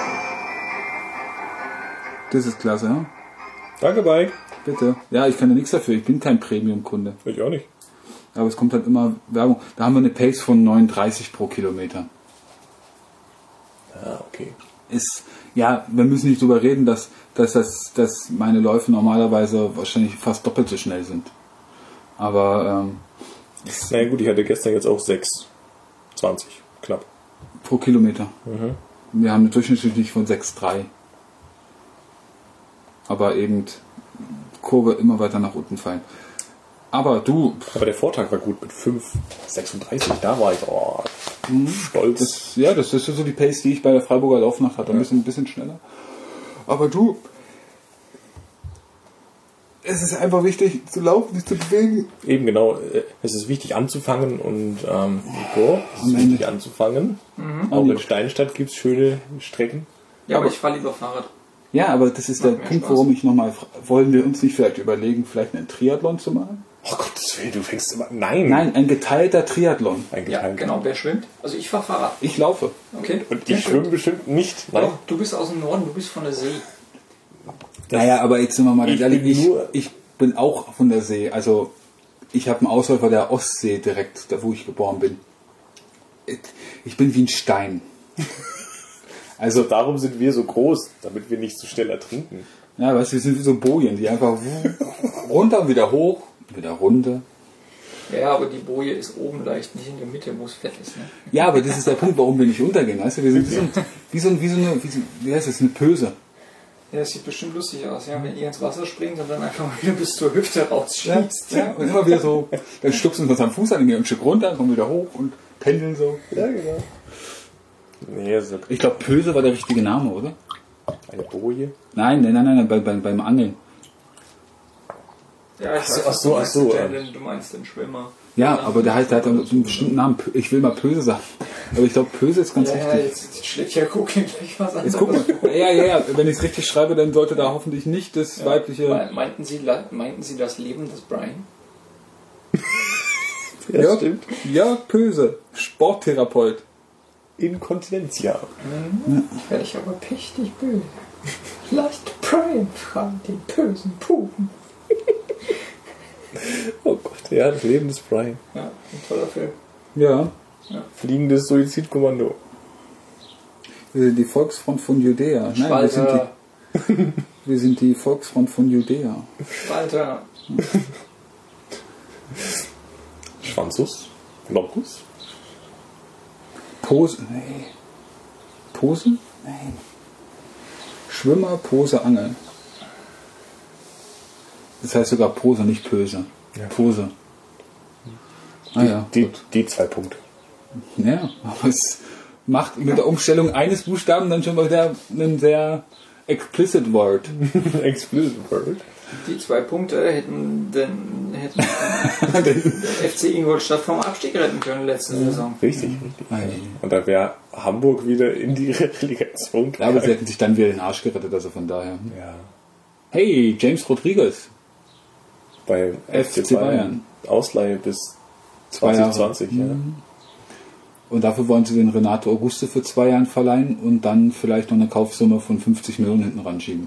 Speaker 2: Das ist klasse, ja?
Speaker 1: Danke, Mike.
Speaker 2: Bitte. Ja, ich kann ja nichts dafür. Ich bin kein Premium-Kunde.
Speaker 1: Ich auch nicht.
Speaker 2: Aber es kommt halt immer Werbung. Da haben wir eine Pace von neununddreißig pro Kilometer.
Speaker 1: Ah, okay.
Speaker 2: Ist, ja, wir müssen nicht drüber reden, dass, dass, das, dass meine Läufe normalerweise wahrscheinlich fast doppelt so schnell sind. Aber ähm,
Speaker 1: Na ja, gut, ich hatte gestern jetzt auch sechs zwanzig, knapp.
Speaker 2: pro Kilometer. Wir haben eine durchschnittlich von sechs Komma drei. Aber eben Kurve immer weiter nach unten fallen. Aber du,
Speaker 1: Aber der Vortag war gut mit fünf sechsunddreißig. Da war ich oh, stolz.
Speaker 2: das, ja, das ist so die Pace, die ich bei der Freiburger Laufnacht hatte. Ein bisschen, ein bisschen schneller. Aber du, es ist einfach wichtig zu laufen, sich zu bewegen.
Speaker 1: Eben genau, äh, es ist wichtig anzufangen und ähm, Nico, es ist
Speaker 2: Am Ende.
Speaker 1: wichtig anzufangen. Auch in Steinstadt gibt es schöne Strecken.
Speaker 3: Ja, aber
Speaker 2: Aber-
Speaker 3: ich fahre lieber Fahrrad.
Speaker 2: Ja, aber das ist der
Speaker 3: Macht mehr
Speaker 2: Punkt,
Speaker 3: Spaß.
Speaker 2: warum ich nochmal, wollen wir uns nicht vielleicht überlegen, vielleicht einen Triathlon zu machen?
Speaker 1: Oh Gottes Willen, du fängst immer. Nein!
Speaker 2: Nein, ein geteilter Triathlon.
Speaker 1: Ein
Speaker 3: Ja,
Speaker 1: geteilter.
Speaker 3: genau. Wer schwimmt? Also ich fahre Fahrrad.
Speaker 2: Ich laufe.
Speaker 3: Okay.
Speaker 1: Und
Speaker 3: Wer
Speaker 1: ich
Speaker 3: schwimmt?
Speaker 1: schwimme bestimmt nicht. Nein.
Speaker 3: Doch, du bist aus dem Norden, du bist von der See.
Speaker 2: Naja, aber jetzt sind wir mal ganz
Speaker 1: Ich
Speaker 2: ehrlich,
Speaker 1: bin
Speaker 2: ich,
Speaker 1: nur-
Speaker 2: ich bin auch von der See. Also ich habe einen Ausläufer der Ostsee direkt, da wo ich geboren bin. Ich bin wie ein Stein.
Speaker 1: Also darum sind wir so groß, damit wir nicht so schnell ertrinken.
Speaker 2: Ja, weißt du, wir sind wie so Bojen, die einfach runter und wieder hoch, wieder runter.
Speaker 3: Ja, aber die Boje ist oben leicht, nicht in der Mitte, wo es fett ist. Ne?
Speaker 2: Ja, aber das ist der Punkt, warum wir nicht untergehen. Weißt du, wir sind wie so, ein, wie so, ein, wie so eine, wie, so, wie heißt das, eine Pöse.
Speaker 3: Ja, das sieht bestimmt lustig aus, ja, wenn ihr ins Wasser springt und dann einfach mal wieder bis zur Hüfte rausschießt.
Speaker 2: Ja, und immer wieder so, dann stupsen wir uns am Fuß an, dann gehen wir ein Stück runter, kommen wieder hoch und pendeln so.
Speaker 1: Ja, genau. Nee, das ist
Speaker 2: Ich glaube, Pöse war der richtige Name, oder?
Speaker 1: eine Boje.
Speaker 2: Nein, nein, nein, nein, bei, bei, beim Angeln.
Speaker 3: Ja, ich
Speaker 1: Ach so,
Speaker 3: weiß,
Speaker 1: ach
Speaker 3: was
Speaker 1: so,
Speaker 3: du
Speaker 1: ach
Speaker 3: meinst,
Speaker 1: so,
Speaker 3: der-
Speaker 1: ähm.
Speaker 3: Du meinst den Schwimmer.
Speaker 2: Ja, aber der heißt, der hat einen bestimmten Namen. Ich will mal Pöse sagen. Aber ich glaube, Pöse ist ganz
Speaker 3: Ja, ja,
Speaker 2: richtig.
Speaker 3: jetzt, jetzt schlägt ja Cookie gleich was an.
Speaker 2: Jetzt guck mal. Ja, ja, ja. Wenn ich es richtig schreibe, dann sollte da hoffentlich nicht das weibliche.
Speaker 3: Me- Meinten Sie, la- meinten Sie das Leben des Brian?
Speaker 2: Ja, stimmt. Ja, Pöse. Sporttherapeut.
Speaker 1: Inkontinentia.
Speaker 3: Werde ich aber pechtig böse. Leicht Brian fragen den bösen Pupen.
Speaker 1: Oh Gott. Ja, das Leben des Brian.
Speaker 3: Ja, ein toller Film.
Speaker 2: Ja.
Speaker 3: Ja.
Speaker 1: Fliegendes Suizidkommando.
Speaker 2: Wir sind die Volksfront von Judäa. Nein, wir sind, die, wir sind die Volksfront von Judäa.
Speaker 3: Spalter.
Speaker 1: Schwanzus? Lopus?
Speaker 2: Pose. Nee. Pose? Nein. Schwimmer, Pose, Angel. Das heißt sogar Pose, nicht Pöse.
Speaker 1: Ja.
Speaker 2: Pose. Ah ja,
Speaker 1: Die,
Speaker 2: gut.
Speaker 1: die zwei Punkte.
Speaker 2: Ja, aber es macht mit der Umstellung eines Buchstaben dann schon mal wieder ein sehr explicit Word.
Speaker 1: Explicit Word.
Speaker 3: Die zwei Punkte hätten den, hätten den F C Ingolstadt vom Abstieg retten können letzte Saison.
Speaker 1: Richtig, richtig.
Speaker 2: Ei.
Speaker 1: Und da wäre Hamburg wieder in die Relegation
Speaker 2: Ja, aber sie hätten sich dann wieder den Arsch gerettet, also von daher.
Speaker 1: Ja.
Speaker 2: Hey, James Rodriguez.
Speaker 1: Bei
Speaker 2: F C Bayern.
Speaker 1: Ausleihe bis
Speaker 2: Zwei Jahre.
Speaker 1: zwanzig zwanzig, ja.
Speaker 2: Und dafür wollen sie den Renato Augusto für zwei Jahren verleihen und dann vielleicht noch eine Kaufsumme von fünfzig Millionen hinten ranschieben.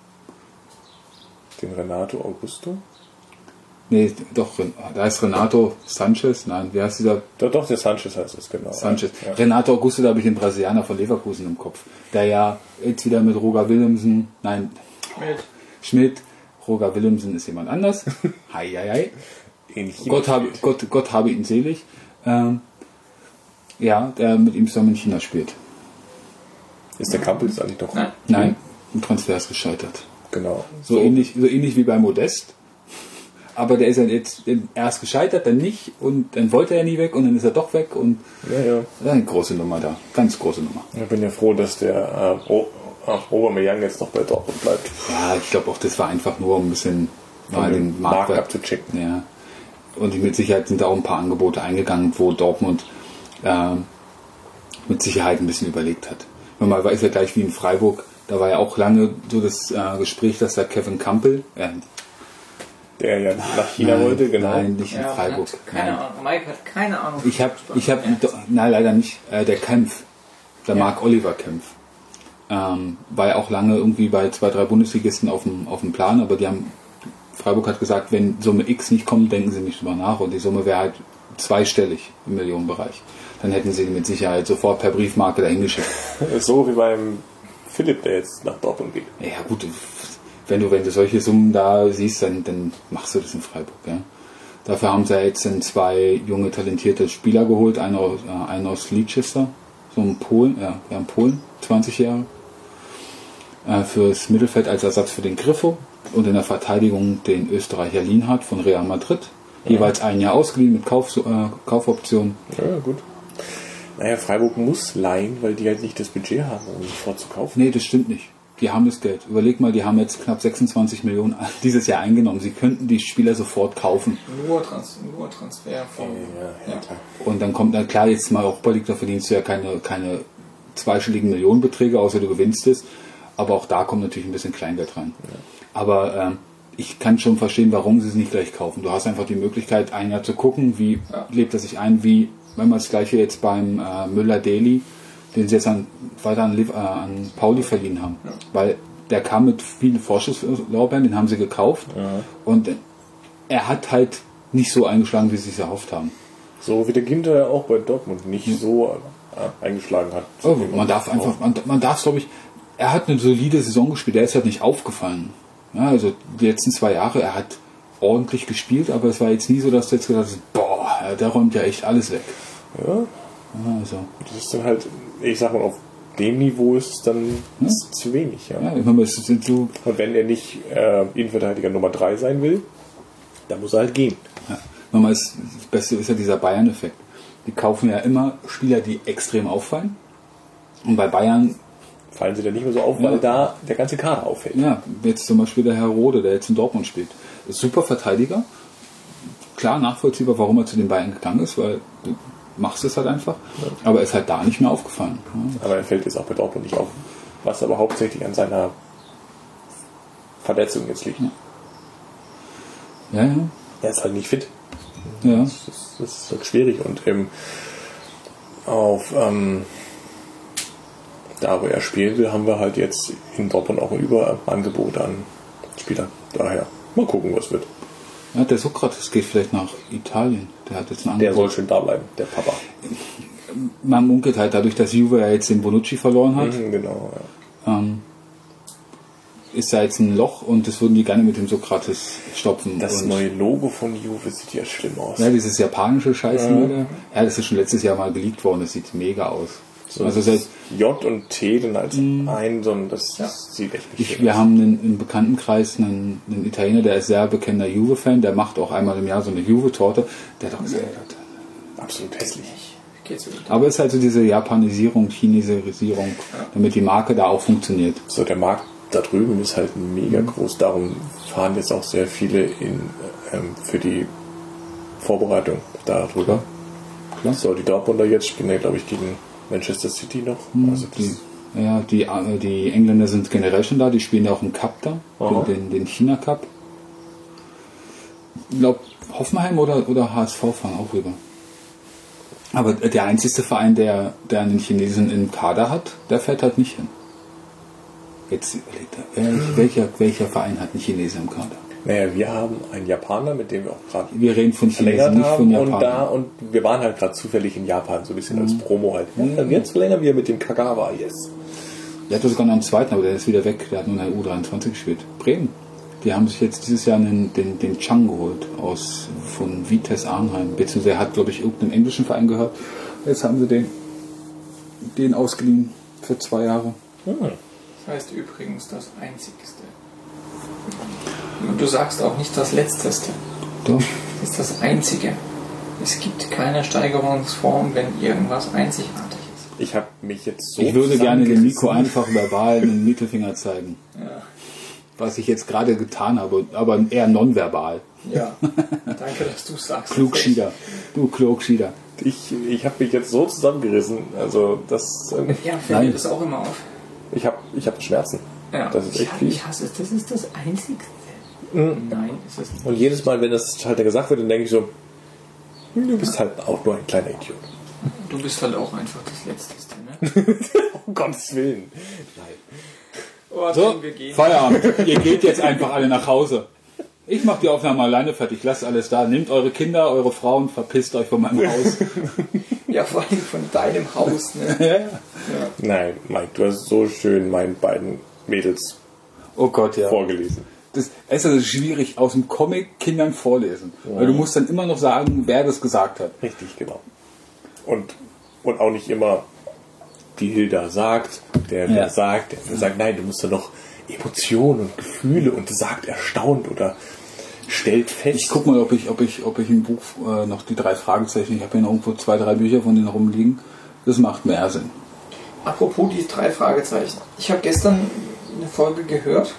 Speaker 1: Den Renato Augusto?
Speaker 2: Nee, doch, da ist Renato Sanchez. Nein, wie heißt dieser?
Speaker 1: Doch, doch, der Sanchez heißt es, genau.
Speaker 2: Sanchez.
Speaker 1: Ja.
Speaker 2: Renato Augusto, da habe ich den Brasilianer von Leverkusen im Kopf. Der ja jetzt wieder mit Roger Willemsen, nein,
Speaker 3: Schmidt.
Speaker 2: Schmidt, Roger Willemsen ist jemand anders. Hei, hei, hei.
Speaker 1: Ähnlich
Speaker 2: Gott habe, Gott, Gott habe ihn selig. Ähm, ja, der mit ihm zusammen in China spielt.
Speaker 1: Ist der Kampel jetzt eigentlich doch?
Speaker 3: Nein.
Speaker 2: Nein, ein Transfer ist gescheitert.
Speaker 1: Genau.
Speaker 2: So, Ähnlich, so ähnlich wie bei Modest. Aber der ist ja jetzt erst gescheitert, dann nicht und dann wollte er nie weg und dann ist er doch weg und
Speaker 1: Ja, ja.
Speaker 2: ja, eine große Nummer da. Ganz große Nummer.
Speaker 1: Ich bin ja froh, dass der äh, o- ach, Aubameyang jetzt noch bei Dortmund bleibt.
Speaker 2: Ja, ich glaube auch, das war einfach nur um ein bisschen mal
Speaker 1: Um
Speaker 2: den
Speaker 1: den Markt
Speaker 2: Marktwert
Speaker 1: abzuchecken.
Speaker 2: Ja. Und mit Sicherheit sind da auch ein paar Angebote eingegangen, wo Dortmund ähm, mit Sicherheit ein bisschen überlegt hat. Man weiß ja gleich wie in Freiburg, da war ja auch lange so das äh, Gespräch, dass da Kevin Campbell, äh,
Speaker 1: Der ja nach China
Speaker 2: nein,
Speaker 1: wollte, genau.
Speaker 2: Nein, nicht in
Speaker 3: Ja,
Speaker 2: Freiburg.
Speaker 3: hat keine
Speaker 2: Nein.
Speaker 3: Ahnung. Mike hat keine Ahnung.
Speaker 2: Ich habe, ich habe, nein, leider nicht. Äh, der Kempf, der
Speaker 3: Ja.
Speaker 2: Marc Oliver Kempf, ähm, war ja auch lange irgendwie bei zwei, drei Bundesligisten auf dem, auf dem Plan, aber die haben, Freiburg hat gesagt, wenn Summe X nicht kommt, denken sie nicht drüber nach und die Summe wäre halt zweistellig im Millionenbereich. Dann hätten sie mit Sicherheit sofort per Briefmarke dahin geschickt.
Speaker 1: So wie beim Philipp, der jetzt nach Dortmund geht.
Speaker 2: Ja gut, wenn du, wenn du solche Summen da siehst, dann, dann machst du das in Freiburg. Ja. Dafür haben sie jetzt zwei junge, talentierte Spieler geholt, einen aus, äh, einen aus Leicester, so ein Polen, ja, ja, in Polen, zwanzig Jahre, äh, fürs Mittelfeld als Ersatz für den Griffo und in der Verteidigung den Österreicher Lienhardt von Real Madrid, ja. Jeweils ein Jahr ausgeliehen mit Kauf, äh, Kaufoption.
Speaker 1: Ja, gut. Naja, Freiburg muss leihen, weil die halt nicht das Budget haben, um sofort zu kaufen.
Speaker 2: Nee, das stimmt nicht. Die haben das Geld. Überleg mal, die haben jetzt knapp sechsundzwanzig Millionen dieses Jahr eingenommen. Sie könnten die Spieler sofort kaufen.
Speaker 3: Nur, Trans nur Transfer von.
Speaker 1: Ja, ja, klar.
Speaker 2: Und dann kommt, na klar, jetzt mal Europa League, da verdienst du ja keine, keine zweistelligen Millionenbeträge, außer du gewinnst es. Aber auch da kommt natürlich ein bisschen Kleingeld rein. Ja. Aber ähm, ich kann schon verstehen, warum sie es nicht gleich kaufen. Du hast einfach die Möglichkeit, ein Jahr zu gucken, wie ja. lebt er sich ein, wie, wenn man das gleiche jetzt beim äh, Müller-Daly, den sie jetzt an, weiter an, äh, an Pauli verliehen haben. Ja. Weil der kam mit vielen Vorschusslorbeeren, den haben sie gekauft. Ja. Und er hat halt nicht so eingeschlagen, wie sie es erhofft haben.
Speaker 1: So wie der Ginter auch bei Dortmund nicht ja. so äh, eingeschlagen hat.
Speaker 2: Oh, man darf einfach, man, man darf glaube ich, er hat eine solide Saison gespielt, er ist halt nicht aufgefallen. Ja, also die letzten zwei Jahre, er hat ordentlich gespielt, aber es war jetzt nie so, dass du jetzt gedacht hast, boah, der räumt ja echt alles weg.
Speaker 1: Ja.
Speaker 2: Ja, also.
Speaker 1: Das ist dann halt, ich sag mal, auf dem Niveau ist es dann ja. ist zu wenig. Ja.
Speaker 2: Ja, ich meine, es sind so.
Speaker 1: Und wenn er nicht äh, Innenverteidiger Nummer drei sein will, dann muss er halt gehen.
Speaker 2: Ja. Nochmal, das Beste ist ja dieser Bayern-Effekt. Die kaufen ja immer Spieler, die extrem auffallen. Und bei Bayern
Speaker 1: fallen sie dann nicht mehr so auf, weil ja. da der ganze Kader auffällt.
Speaker 2: Ja, jetzt zum Beispiel der Herr Rode, der jetzt in Dortmund spielt. Ist super Verteidiger. Klar nachvollziehbar, warum er zu den Bayern gegangen ist, weil du machst es halt einfach. Ja. Aber er ist halt da nicht mehr aufgefallen. Ja.
Speaker 1: Aber er fällt jetzt auch bei Dortmund nicht auf. Was aber hauptsächlich an seiner Verletzung jetzt liegt.
Speaker 2: Ja, ja. ja.
Speaker 1: Er ist halt nicht fit.
Speaker 2: Ja.
Speaker 1: Das ist, das ist halt schwierig. Und eben auf ähm, da, wo er spielen will, haben wir halt jetzt in Dortmund auch ein Überangebot an Spielern. Daher mal gucken, was wird.
Speaker 2: Ja, der Sokrates geht vielleicht nach Italien. Der hat jetzt ein
Speaker 1: Der
Speaker 2: Angebot.
Speaker 1: soll schön da bleiben, der Papa.
Speaker 2: Man munkelt halt dadurch, dass Juve ja jetzt den Bonucci verloren hat.
Speaker 1: Mhm, genau, ja.
Speaker 2: Ähm, ist da jetzt ein Loch und das würden die gerne mit dem Sokrates stopfen.
Speaker 1: Das
Speaker 2: und
Speaker 1: neue Logo von Juve sieht ja schlimm aus.
Speaker 2: Ja, dieses japanische Scheiße.
Speaker 1: Mhm.
Speaker 2: Ja, das ist schon letztes Jahr mal geleakt worden. Das sieht mega aus.
Speaker 1: So
Speaker 2: also seit,
Speaker 1: J und T dann als ein, sondern das
Speaker 3: Ja.
Speaker 1: sieht echt nicht
Speaker 2: ich,
Speaker 1: schön
Speaker 2: wir
Speaker 1: aus.
Speaker 2: haben einen, im Bekanntenkreis einen, einen Italiener, der ist sehr bekennender Juve-Fan. Der macht auch einmal im Jahr so eine Juve-Torte. Der hat auch gesagt,
Speaker 1: Absolut hässlich.
Speaker 3: Geht's wieder.
Speaker 2: aber es ist halt so diese Japanisierung, Chinesisierung, damit die Marke da auch funktioniert.
Speaker 1: So, der Markt da drüben ist halt mega
Speaker 2: Mhm.
Speaker 1: groß. Darum fahren jetzt auch sehr viele in, ähm, für die Vorbereitung darüber.
Speaker 2: Klar.
Speaker 1: So, die Dortmunder jetzt spielen ja, glaube ich, gegen Manchester City noch. Also das,
Speaker 2: Die, ja, die, äh, die Engländer sind generell schon da, die spielen ja auch im Cup da,
Speaker 1: Aha.
Speaker 2: den, den China Cup. Ich glaube, Hoffenheim oder, oder H S V fahren auch rüber. Aber der einzige Verein, der, der einen Chinesen im Kader hat, der fährt halt nicht hin. Jetzt überlegt er, wer- welcher, welcher Verein hat einen Chinesen im Kader?
Speaker 1: naja, wir haben einen Japaner, mit dem wir auch gerade
Speaker 2: Wir reden von Chinesen,
Speaker 1: verlängert
Speaker 2: nicht von
Speaker 1: haben
Speaker 2: Japanern.
Speaker 1: und da und wir waren halt gerade zufällig in Japan, so ein bisschen
Speaker 2: Mhm.
Speaker 1: als Promo halt. Ja, dann jetzt verlängern wir mit dem Kagawa, yes.
Speaker 2: Der hatte sogar noch einen zweiten, aber der ist wieder weg. Der hat nur in der U dreiundzwanzig gespielt. Bremen. Die haben sich jetzt dieses Jahr den, den, den Chang geholt aus, von Vitesse Arnheim. Beziehungsweise er hat, glaube ich, irgendeinem englischen Verein gehört. Jetzt haben sie den, den ausgeliehen für zwei Jahre.
Speaker 1: Hm.
Speaker 3: Das heißt übrigens das Einzigste. Und du sagst auch nicht das Letzteste.
Speaker 2: Doch.
Speaker 3: Das ist das Einzige. Es gibt keine Steigerungsform, wenn irgendwas einzigartig ist.
Speaker 1: Ich habe mich jetzt so
Speaker 2: Ich würde gerne dem Nico
Speaker 1: zusammengerissen.
Speaker 2: einfach verbal einen Mittelfinger zeigen.
Speaker 3: Ja.
Speaker 2: Was ich jetzt gerade getan habe, aber eher nonverbal.
Speaker 3: Ja. Danke, dass du sagst.
Speaker 2: Klugschieder. Du Klugschieder.
Speaker 1: Ich, ich habe mich jetzt so zusammengerissen. Also das, ähm,
Speaker 3: Ja, fällt
Speaker 2: Nein.
Speaker 3: mir das auch immer auf.
Speaker 1: ich habe ich hab Schmerzen.
Speaker 3: Ja.
Speaker 1: Das ist echt
Speaker 3: ich,
Speaker 1: viel.
Speaker 3: ich hasse es. Das ist das Einzigste.
Speaker 1: Mhm.
Speaker 3: Nein, ist es nicht.
Speaker 1: Und jedes Mal, wenn das halt gesagt wird, dann denke ich so, hm, du bist halt auch nur ein kleiner Idiot.
Speaker 3: Du bist halt auch einfach das Letzteste, ne?
Speaker 1: Um Gottes Willen. Nein.
Speaker 3: Oh,
Speaker 2: So,
Speaker 3: wir gehen.
Speaker 2: Feierabend. Ihr geht jetzt einfach alle nach Hause. Ich mache die Aufnahme alleine fertig. Lasst alles da. Nehmt eure Kinder, eure Frauen, verpisst euch von meinem Haus.
Speaker 3: Ja, vor allem von deinem Haus, ne?
Speaker 2: Ja.
Speaker 3: Ja.
Speaker 1: Nein, Mike, du hast so schön meinen beiden Mädels
Speaker 2: Oh Gott, ja.
Speaker 1: vorgelesen.
Speaker 2: Das es ist also schwierig aus dem Comic Kindern vorlesen. Weil du musst dann immer noch sagen, wer das gesagt hat.
Speaker 1: Richtig, genau. Und, und auch nicht immer die Hilda sagt, der, der
Speaker 2: Ja.
Speaker 1: sagt, der, der sagt, nein, du musst da noch Emotionen und Gefühle und sagt erstaunt oder stellt fest.
Speaker 2: Ich guck mal, ob ich, ob ich, ob ich im Buch äh, noch die drei Fragezeichen, ich habe hier noch irgendwo zwei, drei Bücher von denen rumliegen. Das macht mehr Sinn.
Speaker 3: Apropos die drei Fragezeichen. Ich habe gestern eine Folge gehört,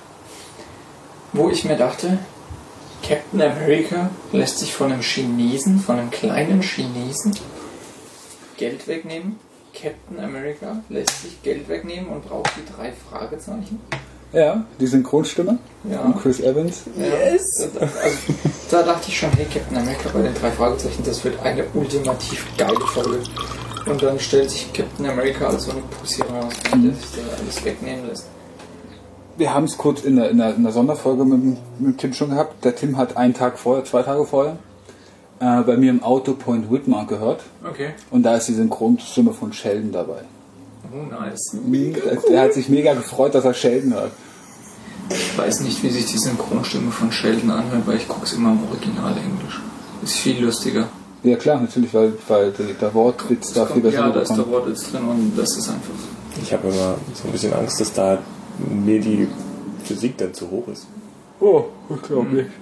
Speaker 3: wo ich mir dachte, Captain America lässt sich von einem Chinesen, von einem kleinen Chinesen Geld wegnehmen. Captain America lässt sich Geld wegnehmen und braucht die drei Fragezeichen.
Speaker 2: Ja, die Synchronstimme
Speaker 3: Ja.
Speaker 2: von Chris Evans.
Speaker 3: Yes! Da, also, da dachte ich schon, hey, Captain America bei den drei Fragezeichen, das wird eine ultimativ geile Folge. Und dann stellt sich Captain America als so eine Pussy raus, der sich da alles wegnehmen lässt.
Speaker 2: Wir haben es kurz in der, in, der, in der Sonderfolge mit, dem- mit Tim schon gehabt. Der Tim hat einen Tag vorher, zwei Tage vorher, äh, bei mir im Auto Point Whitmar gehört.
Speaker 3: Okay.
Speaker 2: Und da ist die Synchronstimme von Sheldon dabei.
Speaker 3: Oh, nice.
Speaker 2: Der, der hat sich mega gefreut, dass er Sheldon hört.
Speaker 3: Ich weiß nicht, wie sich die Synchronstimme von Sheldon anhört, weil ich gucke es immer im Original Englisch. Ist viel lustiger.
Speaker 2: Ja klar, natürlich, weil, weil der, der Wortwitz da viel besser
Speaker 3: Ja, da ist der
Speaker 2: rüberkommt.
Speaker 3: Wortwitz drin und das ist einfach.
Speaker 1: Ich habe immer so ein bisschen Angst, dass da mir die Physik dann zu hoch ist.
Speaker 2: Oh, ich glaube nicht.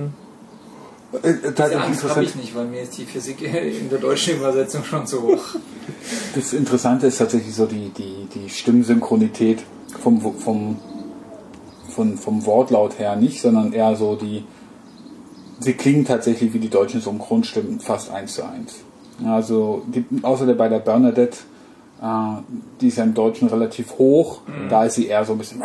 Speaker 2: Äh,
Speaker 3: Die
Speaker 2: Das,
Speaker 3: Angst habe ich nicht, weil mir ist die Physik in der deutschen Übersetzung schon zu hoch.
Speaker 2: das Interessante ist tatsächlich so die, die, die Stimmsynchronität vom, vom, vom, vom Wortlaut her nicht, sondern eher so die, sie klingen tatsächlich wie die deutschen Synchronstimmen fast eins zu eins. Also die, außer der, bei der Bernadette, äh, die ist ja im Deutschen relativ hoch, da ist sie eher so ein bisschen.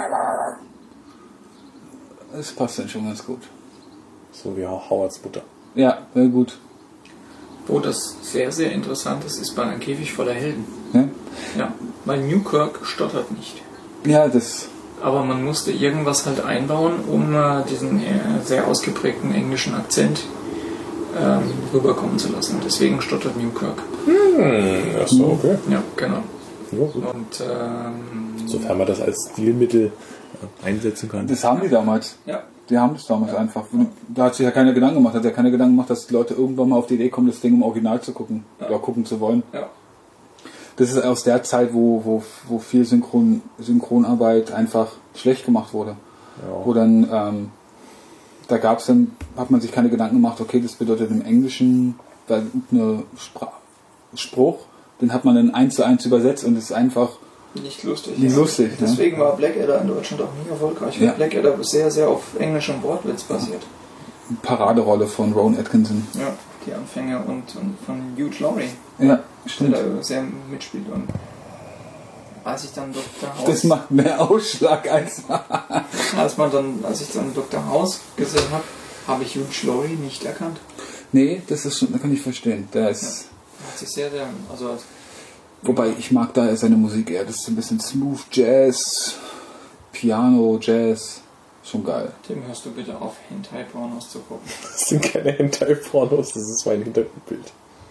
Speaker 2: Das passt dann schon ganz gut.
Speaker 1: So wie Howards Mutter.
Speaker 2: Ja, sehr gut.
Speaker 3: Wo das sehr, sehr interessant ist, ist bei einem Käfig voller Helden.
Speaker 2: Ja,
Speaker 3: Ja, weil Newkirk stottert nicht.
Speaker 2: ja das
Speaker 3: aber man musste irgendwas halt einbauen, um äh, diesen äh, sehr ausgeprägten englischen Akzent ähm, rüberkommen zu lassen. Deswegen stottert Newkirk.
Speaker 1: Hm, ach so, okay.
Speaker 3: Ja, genau.
Speaker 1: Ja, gut.
Speaker 3: Und ähm,
Speaker 1: Sofern man das als Stilmittel einsetzen kann.
Speaker 2: Das haben die damals.
Speaker 3: ja,
Speaker 2: Die haben das damals einfach. Da hat sich ja keiner Gedanken gemacht. Hat ja keiner Gedanken gemacht, dass die Leute irgendwann mal auf die Idee kommen, das Ding im Original zu gucken.
Speaker 3: Ja.
Speaker 2: Oder gucken zu wollen.
Speaker 3: ja.
Speaker 2: Das ist aus der Zeit, wo, wo, wo viel Synchron, Synchronarbeit einfach schlecht gemacht wurde.
Speaker 1: Ja.
Speaker 2: Wo dann, ähm, da gab's dann, hat man sich keine Gedanken gemacht, okay, das bedeutet im Englischen eine Spra- Spruch, den hat man dann eins zu eins übersetzt und ist einfach
Speaker 3: Nicht lustig.
Speaker 2: nicht
Speaker 3: ja.
Speaker 2: lustig. Ne?
Speaker 3: Deswegen war Blackadder in Deutschland auch nie erfolgreich.
Speaker 2: Ja.
Speaker 3: Blackadder ist sehr, sehr auf englischem Wortwitz basiert.
Speaker 2: Paraderolle von Rowan Atkinson.
Speaker 3: Ja, die Anfänge und, und von Hugh Laurie,
Speaker 2: Ja,
Speaker 3: der
Speaker 2: stimmt.
Speaker 3: da sehr mitspielt. Und als ich dann Doktor House,
Speaker 2: Das macht mehr Ausschlag als.
Speaker 3: als man dann, als ich dann Doktor House gesehen habe, habe ich Hugh Laurie nicht erkannt.
Speaker 2: Nee, das ist schon, da kann ich verstehen. Der ist.
Speaker 3: Ja. Hat sich sehr, sehr, also als
Speaker 2: Wobei ich mag da seine Musik eher. Das ist ein bisschen Smooth Jazz, Piano, Jazz. Schon geil.
Speaker 3: Tim, hörst du bitte auf, Hentai-Pornos zu gucken.
Speaker 1: Das sind keine Hentai-Pornos, das ist mein Hintergrundbild.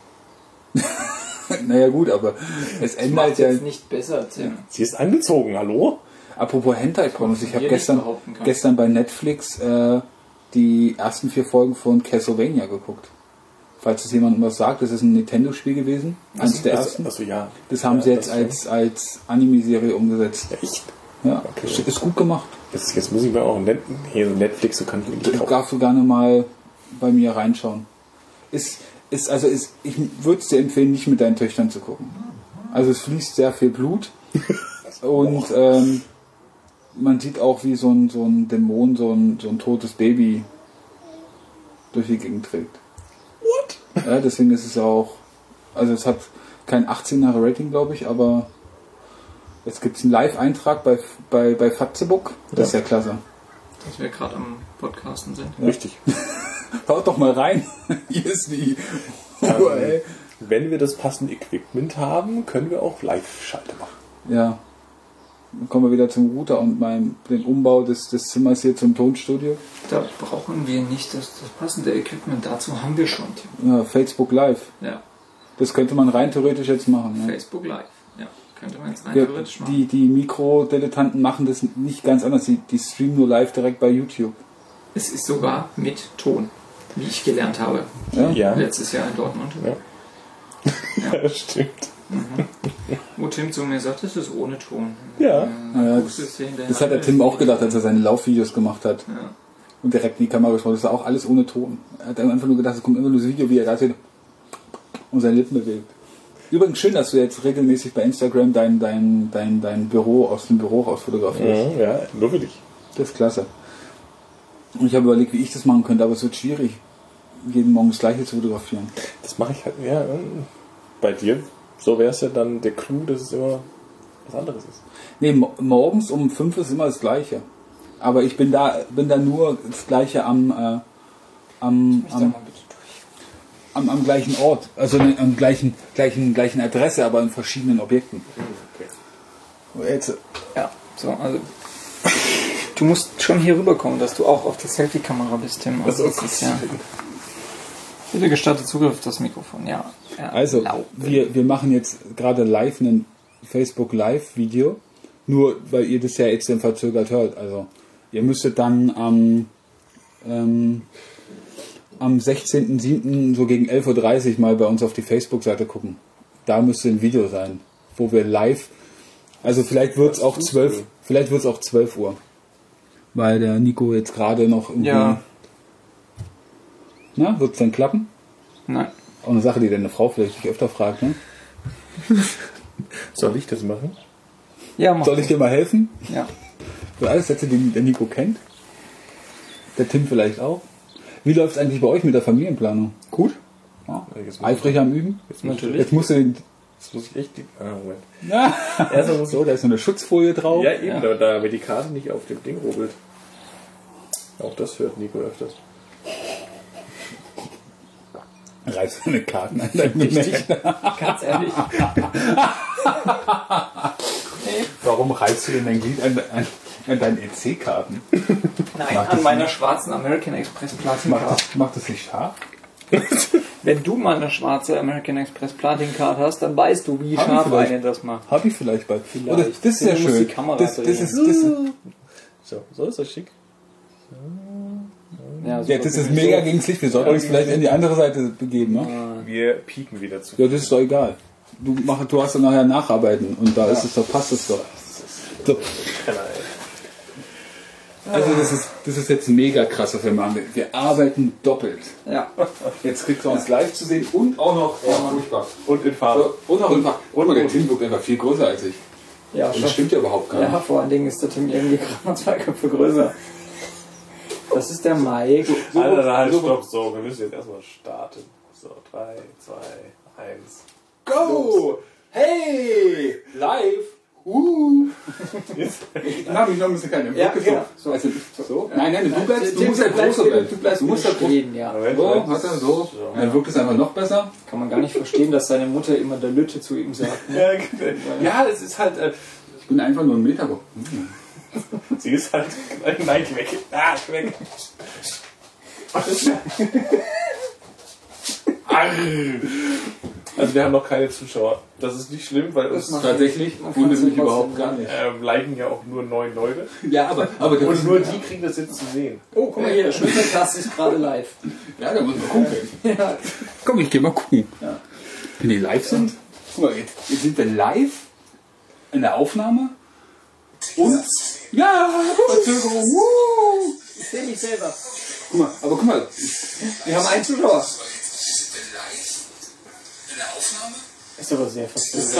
Speaker 2: Naja gut, aber es
Speaker 3: Das
Speaker 2: ändert
Speaker 3: macht
Speaker 2: ja.
Speaker 3: jetzt nicht besser, Tim.
Speaker 1: Sie ist angezogen, hallo?
Speaker 2: Apropos Hentai-Pornos, ich habe
Speaker 3: Hier
Speaker 2: gestern,
Speaker 3: nicht behaupten kann.
Speaker 2: gestern bei Netflix äh, die ersten vier Folgen von Castlevania geguckt. Falls es jemandem was sagt, das ist ein Nintendo-Spiel gewesen. Eins der ersten.
Speaker 1: Achso, ja.
Speaker 2: Das haben
Speaker 1: ja,
Speaker 2: sie jetzt
Speaker 1: das
Speaker 2: als, als Anime-Serie umgesetzt.
Speaker 1: Ja, echt?
Speaker 2: Ja,
Speaker 1: Okay.
Speaker 2: ist- ist gut gemacht.
Speaker 1: Jetzt, jetzt muss ich mir auch Net, hier so Netflix, so kann ich
Speaker 2: Du
Speaker 1: nicht kaufen.
Speaker 2: darfst du gerne mal bei mir reinschauen. Ist, ist, also ist, ich würde es dir empfehlen, nicht mit deinen Töchtern zu gucken. Also es fließt sehr viel Blut und ähm, man sieht auch, wie so ein, so ein Dämon so ein, so ein totes Baby durch die Gegend trägt. What? Ja, deswegen ist es auch, also es hat kein achtzehner Rating, glaube ich, aber jetzt gibt es einen Live-Eintrag bei, bei, bei Fatzebook. Das ist ja klasse.
Speaker 3: Dass wir gerade am Podcasten sind.
Speaker 1: Richtig.
Speaker 2: Haut doch mal rein. Hier ist die U R L.
Speaker 1: Wenn wir das passende Equipment haben, können wir auch Live-Schalte machen.
Speaker 2: Ja. Dann kommen wir wieder zum Router und meinem, den Umbau des, des Zimmers hier zum Tonstudio.
Speaker 3: Da brauchen wir nicht das, das passende Equipment. Dazu haben wir schon, Tim.
Speaker 2: Ja, Facebook Live.
Speaker 3: Ja,
Speaker 2: Das könnte man rein theoretisch jetzt machen. Ja.
Speaker 3: Facebook Live. Ja, könnte man jetzt rein
Speaker 2: Ja,
Speaker 3: theoretisch machen.
Speaker 2: die, die Mikrodilettanten machen das nicht ganz anders. Die, die streamen nur live direkt bei YouTube.
Speaker 3: Es ist sogar mit Ton, wie ich gelernt habe.
Speaker 2: Ja?
Speaker 1: Ja,
Speaker 3: Letztes Jahr in Dortmund.
Speaker 1: ja. das stimmt.
Speaker 3: Wo Tim zu mir sagt, es ist ohne Ton.
Speaker 1: Ja.
Speaker 3: Äh,
Speaker 2: Ja,
Speaker 3: guckst du es dir hinterher
Speaker 2: Das hat der
Speaker 3: an.
Speaker 2: Tim auch gedacht, als er seine Laufvideos gemacht hat.
Speaker 3: Ja.
Speaker 2: Und direkt in die Kamera gesprochen. Das war auch alles ohne Ton. Er hat einfach nur gedacht, es kommt immer nur das Video, wie er da steht und seine Lippen bewegt. Übrigens schön, dass du jetzt regelmäßig bei Instagram dein, dein, dein, dein Büro aus dem Büro raus fotografierst.
Speaker 1: Mhm, ja, nur für dich.
Speaker 2: Das ist klasse. Und ich habe überlegt, wie ich das machen könnte, aber es wird schwierig, jeden Morgen das Gleiche zu fotografieren.
Speaker 1: Das mache ich halt, ja, bei dir. So wäre es ja dann der Clou, dass es immer was anderes ist.
Speaker 2: Nee, mo- morgens um fünf ist immer das Gleiche. Aber ich bin da, bin da nur das Gleiche am, äh, am,
Speaker 3: Ich da
Speaker 2: am,
Speaker 3: mal bitte durch.
Speaker 2: am, am gleichen Ort. Also ne, am gleichen, gleichen, gleichen Adresse, aber in verschiedenen Objekten.
Speaker 1: Okay.
Speaker 2: Jetzt,
Speaker 3: Ja, so, also. Du musst schon hier rüberkommen, dass du auch auf der Selfie-Kamera bist, Tim. Also,
Speaker 1: Also,
Speaker 3: das ist ja. Bitte gestattet Zugriff auf das Mikrofon, ja.
Speaker 2: also,
Speaker 3: Erlaubt.
Speaker 2: wir, wir machen jetzt gerade live ein Facebook Live-Video. Nur, weil ihr das ja jetzt dann verzögert hört. Also, ihr müsstet dann am, ähm, am sechzehnten siebten so gegen elf Uhr dreißig mal bei uns auf die Facebook-Seite gucken. Da müsste ein Video sein, wo wir live, also vielleicht wird es auch zwölf, vielleicht wird es auch zwölf Uhr. Weil der Nico jetzt gerade noch irgendwie,
Speaker 3: Ja.
Speaker 2: na, wird es dann klappen?
Speaker 3: Nein.
Speaker 2: Auch eine Sache, die deine Frau vielleicht dich öfter fragt, ne?
Speaker 1: Soll ich das machen?
Speaker 3: Ja, mach.
Speaker 2: Soll ich dir mal helfen?
Speaker 3: Ja.
Speaker 2: Für alles Sätze, die der Nico kennt. Der Tim vielleicht auch. Wie läuft es eigentlich bei euch mit der Familienplanung? Gut? Ja.
Speaker 1: Jetzt muss
Speaker 2: Eifrig am Üben?
Speaker 1: Jetzt muss,
Speaker 3: Natürlich.
Speaker 2: Jetzt musst du den...
Speaker 1: jetzt muss ich echt die. Ah, Moment.
Speaker 2: Na,
Speaker 1: Erstmal muss
Speaker 2: so, da ist so eine Schutzfolie drauf.
Speaker 1: Ja, eben,
Speaker 3: Ja.
Speaker 1: Da, damit die Karte nicht auf dem Ding rubbelt. Auch das hört Nico öfters.
Speaker 2: Reißt deine Karten an deinem
Speaker 3: Richtig. Ganz ehrlich.
Speaker 2: Warum reibst du denn dein Glied an, an, an deinen E C-Karten?
Speaker 3: Nein,
Speaker 2: Macht
Speaker 3: an
Speaker 2: das
Speaker 3: meiner
Speaker 2: nicht?
Speaker 3: schwarzen American Express
Speaker 2: Macht
Speaker 3: Platin-Card.
Speaker 2: das, macht das nicht scharf?
Speaker 3: Wenn du mal eine schwarze American Express Platin-Card hast, dann weißt du, wie
Speaker 2: Hab ich
Speaker 3: scharf
Speaker 2: vielleicht.
Speaker 3: eine das macht.
Speaker 2: Hab ich vielleicht bald.
Speaker 3: Vielleicht.
Speaker 2: Oder, das ist ja
Speaker 3: Du musst
Speaker 2: schön.
Speaker 3: die Kamera
Speaker 2: Das, das,
Speaker 3: drehen.
Speaker 2: ist, das, ist,
Speaker 1: So, so ist das schick.
Speaker 3: Ja,
Speaker 2: ja, das ist mega gegen das Licht. Wir sollten uns vielleicht in die andere Seite begeben. Ne?
Speaker 1: Wir pieken wieder zu.
Speaker 2: Ja, das ist doch egal. Du, mach, du hast dann nachher Nacharbeiten und da ist es doch, passt es doch. So. Also das ist, das ist jetzt mega krass, was wir machen. Wir arbeiten doppelt.
Speaker 3: Ja.
Speaker 2: Jetzt kriegt ihr uns live zu sehen und auch noch ja, furchtbar.
Speaker 1: Und in Farbe.
Speaker 2: So, und auch in Farbe. Und mal, der Tim wirkt einfach viel größer als ich.
Speaker 3: Ja,
Speaker 2: Und das stimmt ja überhaupt gar nicht.
Speaker 3: Ja, vor allen Dingen ist der Tim irgendwie gerade mal zwei Köpfe größer. Das ist der Mike.
Speaker 2: So,
Speaker 1: Alter, halt,
Speaker 2: so,
Speaker 1: stopp, so. Wir müssen jetzt erstmal starten. So, drei, zwei, eins.
Speaker 2: Go! Hey! Live! Uh! Ich mache mich noch ein bisschen kleiner.
Speaker 3: Ja,
Speaker 2: Wirklich
Speaker 3: ja.
Speaker 2: so. Also, so. Nein, nein, du bleibst, du
Speaker 3: Tim,
Speaker 2: musst ja
Speaker 3: bleibst
Speaker 2: größer
Speaker 3: wieder-
Speaker 2: bleiben.
Speaker 3: Du bleibst
Speaker 2: Du musst ja
Speaker 3: wieder
Speaker 2: groß.
Speaker 3: stehen, ja.
Speaker 1: Moment,
Speaker 2: So,
Speaker 1: Moment.
Speaker 2: hat er so. Dann wirkt es einfach noch besser.
Speaker 3: Kann man gar nicht verstehen, dass seine Mutter immer der Lütte zu ihm sagt. Ne?
Speaker 1: Ja, genau. Ja, es ist halt. Äh,
Speaker 2: Ich bin einfach nur ein Meter hoch.
Speaker 1: sie ist halt. Nein, geh weg. Ah, geh weg. Also, wir haben noch keine Zuschauer. Das ist nicht schlimm, weil uns
Speaker 3: macht-
Speaker 2: Tatsächlich
Speaker 3: Man
Speaker 2: wundert
Speaker 3: kann's
Speaker 2: mich
Speaker 3: trotzdem
Speaker 2: überhaupt gar nicht.
Speaker 1: ähm, liken ja auch nur neun Leute.
Speaker 2: Ja, aber, aber der
Speaker 1: Und nur die kriegen das jetzt zu sehen.
Speaker 3: Oh, guck mal hier, der Schlüsselcast ist gerade live.
Speaker 2: Ja, da muss man gucken.
Speaker 3: Ja.
Speaker 2: Komm, ich geh mal gucken.
Speaker 3: Ja.
Speaker 2: Wenn die live sind. Guck mal, jetzt, jetzt sind wir live in der Aufnahme. Und. Ja, Verzögerung. Woo.
Speaker 3: Ich sehe mich selber.
Speaker 2: Guck mal, aber guck mal.
Speaker 3: Wir haben einen Zuschauer.
Speaker 2: In der Aufnahme?
Speaker 3: Ist aber sehr verzögert.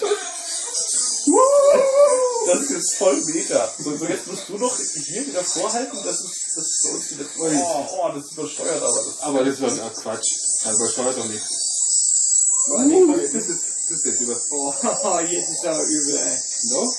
Speaker 1: Das ist voll meta. So, so jetzt musst du noch hier wieder vorhalten, dass es das bei uns wieder. Oh, oh, das ist übersteuert, aber das.
Speaker 2: Aber das ist doch ja, Quatsch. Also übersteuert doch nichts.
Speaker 3: Uh,
Speaker 2: Das ist, das ist jetzt über.
Speaker 3: Oh, jetzt ist aber übel, ey.
Speaker 2: So?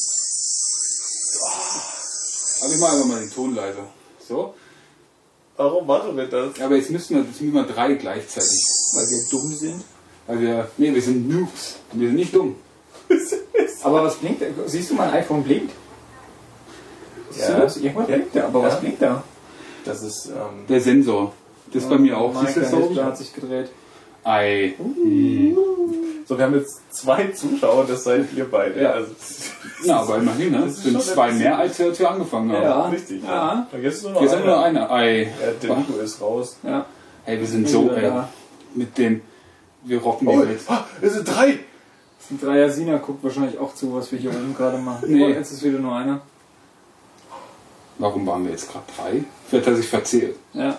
Speaker 2: Aber ich mache einfach mal den Ton leiser. So?
Speaker 1: Warum machen wir das?
Speaker 2: Aber jetzt müssen wir, jetzt müssen wir drei gleichzeitig.
Speaker 3: Weil wir dumm sind.
Speaker 2: Weil wir. Nee, wir sind Noobs. Wir sind nicht dumm.
Speaker 3: Aber was blinkt? Siehst du, mein iPhone blinkt? Siehst
Speaker 1: Ja.
Speaker 3: du das? Irgendwas
Speaker 1: Ja.
Speaker 3: blinkt da, aber
Speaker 1: Ja.
Speaker 3: was blinkt da?
Speaker 1: Das ist. Ähm,
Speaker 2: Der Sensor. Das ist bei mir auch.
Speaker 3: Mike,
Speaker 2: Siehst du das
Speaker 3: der
Speaker 2: so?
Speaker 3: Display hat sich gedreht.
Speaker 2: Ei.
Speaker 1: so, wir haben jetzt zwei Zuschauer, das seid ihr beide.
Speaker 2: Ja.
Speaker 1: Also,
Speaker 2: Na, aber immerhin, ne?
Speaker 1: Das
Speaker 2: Das
Speaker 1: ist
Speaker 2: sind
Speaker 1: schon
Speaker 2: zwei
Speaker 1: ein
Speaker 2: mehr, als wir, als wir angefangen haben.
Speaker 3: Ja.
Speaker 1: richtig.
Speaker 3: Ja.
Speaker 1: Ja. Und jetzt ist nur noch
Speaker 2: Jetzt haben wir nur
Speaker 1: einer.
Speaker 2: eine. Ei.
Speaker 1: Ja, der Nico ist raus.
Speaker 3: Ja.
Speaker 2: Hey, wir sind so,
Speaker 3: Ja.
Speaker 2: ey. Mit dem. Wir rocken die
Speaker 1: Oh,
Speaker 2: Welt.
Speaker 1: ah, es sind drei!
Speaker 3: Ein Dreier Sina guckt wahrscheinlich auch zu, was wir hier oben gerade machen.
Speaker 2: Nee.
Speaker 3: Oh, jetzt ist wieder nur einer.
Speaker 2: Warum waren wir jetzt gerade drei? Vielleicht hat er sich verzählt.
Speaker 3: Ja.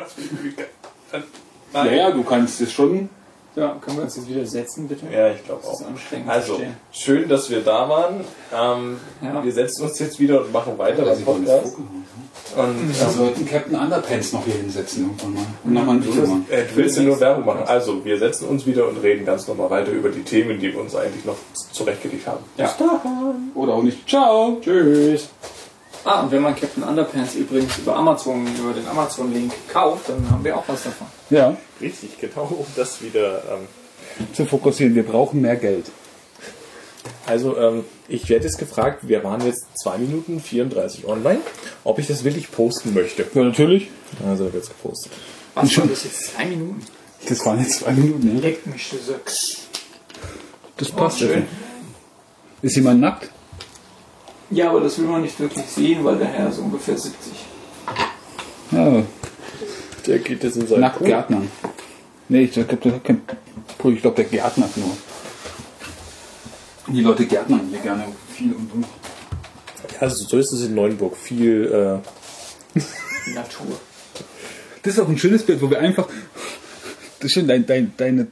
Speaker 2: Ja, ja, du kannst es schon.
Speaker 3: Ja, können wir uns jetzt wieder setzen, bitte?
Speaker 1: Ja, ich glaube
Speaker 3: Das ist
Speaker 1: auch.
Speaker 3: anstrengend. zu
Speaker 1: Also,
Speaker 3: stehen.
Speaker 1: schön, dass wir da waren. Ähm,
Speaker 3: Ja.
Speaker 1: Wir setzen uns jetzt wieder und machen weiter
Speaker 2: Also,
Speaker 1: beim
Speaker 2: ich wollte
Speaker 1: Podcast.
Speaker 2: gucken.
Speaker 1: Und,
Speaker 2: Wir
Speaker 1: ähm,
Speaker 2: sollten Captain Underpants noch hier hinsetzen irgendwann mal. Und nochmal ein Video machen.
Speaker 1: äh, du willst ja nur Werbung machen. Also, wir setzen uns wieder und reden ganz normal weiter über die Themen, die wir uns eigentlich noch zurechtgelegt haben.
Speaker 3: Ja.
Speaker 2: Oder auch nicht. Ciao!
Speaker 3: Tschüss. Ah, und wenn man Captain Underpants übrigens über Amazon, über den Amazon-Link kauft, dann haben wir auch was davon.
Speaker 2: Ja,
Speaker 1: Richtig, genau, um das wieder. Ähm,
Speaker 2: zu fokussieren. Wir brauchen mehr Geld.
Speaker 1: also, ähm, ich werde jetzt gefragt, wir waren jetzt zwei Minuten vierunddreißig online, ob ich das wirklich posten möchte.
Speaker 2: Ja, natürlich.
Speaker 1: Also, wird es gepostet.
Speaker 3: Was war das jetzt? Zwei Minuten?
Speaker 2: Das waren jetzt zwei Minuten, ne?
Speaker 3: Leckt mich die Sechs.
Speaker 2: Das
Speaker 3: passt
Speaker 2: passt
Speaker 3: schön.
Speaker 2: Ist jemand nackt?
Speaker 3: Ja, aber das will man nicht wirklich sehen, weil der Herr ist ungefähr siebzig.
Speaker 2: Ja,
Speaker 1: Der geht jetzt in seinen
Speaker 2: nackt Gärtnern. Nee, ich glaube, der hat kein. Ich glaube, der gärtnert nur. Die Leute gärtnern hier gerne viel und und.
Speaker 1: Also, so ist es in Neuenburg. Viel. Äh,
Speaker 3: Natur.
Speaker 2: Das ist auch ein schönes Bild, wo wir einfach. Das ist schön, dein, dein, deine.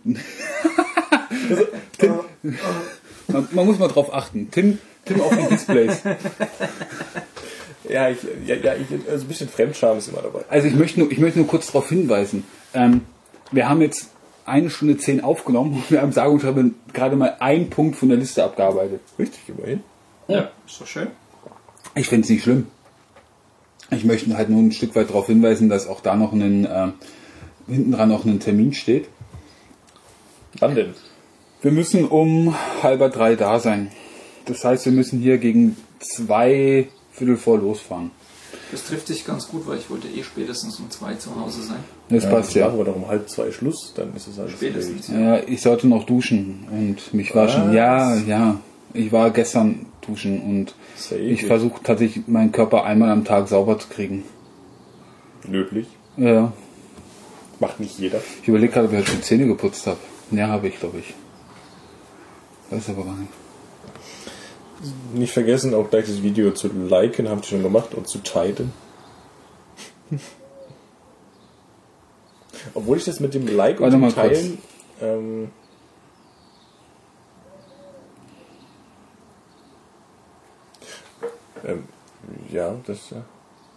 Speaker 2: Tim, man, man muss mal drauf achten. Tim, Tim auf den Displays.
Speaker 1: ja, ich, ja, ja ich, also ein bisschen Fremdscham ist immer dabei.
Speaker 2: Also ich möchte nur, ich möchte nur kurz darauf hinweisen. Ähm, wir haben jetzt eine Stunde zehn aufgenommen und wir haben sage und schreibe gerade mal einen Punkt von der Liste abgearbeitet.
Speaker 1: Richtig, immerhin.
Speaker 3: Ja, ist doch schön.
Speaker 2: Ich finde es nicht schlimm. Ich möchte halt nur ein Stück weit darauf hinweisen, dass auch da noch ein, äh, hinten dran noch ein Termin steht.
Speaker 1: Wann denn?
Speaker 2: Wir müssen um halber drei da sein. Das heißt, wir müssen hier gegen zwei Viertel vor losfahren.
Speaker 3: Das trifft sich ganz gut, weil ich wollte eh spätestens um zwei zu Hause sein.
Speaker 2: Das
Speaker 1: ja,
Speaker 2: passt ja.
Speaker 1: Machen wir doch um halb zwei Schluss, dann ist es alles
Speaker 3: Spätestens.
Speaker 2: Ja, ich sollte noch duschen und mich waschen.
Speaker 1: Was?
Speaker 2: Ja, ja. Ich war gestern duschen und
Speaker 1: Sehr
Speaker 2: ich versuche tatsächlich meinen Körper einmal am Tag sauber zu kriegen.
Speaker 1: löblich.
Speaker 2: Ja.
Speaker 1: Macht nicht jeder.
Speaker 2: Ich überlege gerade, ob ich heute schon Zähne geputzt habe. Ja, habe ich, glaube ich. Weiß aber gar nicht.
Speaker 1: Nicht vergessen, auch gleich das Video zu liken, habt ihr schon gemacht, und zu teilen. Obwohl ich das mit dem Like und
Speaker 2: Warte
Speaker 1: dem
Speaker 2: mal
Speaker 1: Teilen... Ähm, ähm, ja, das... Ja.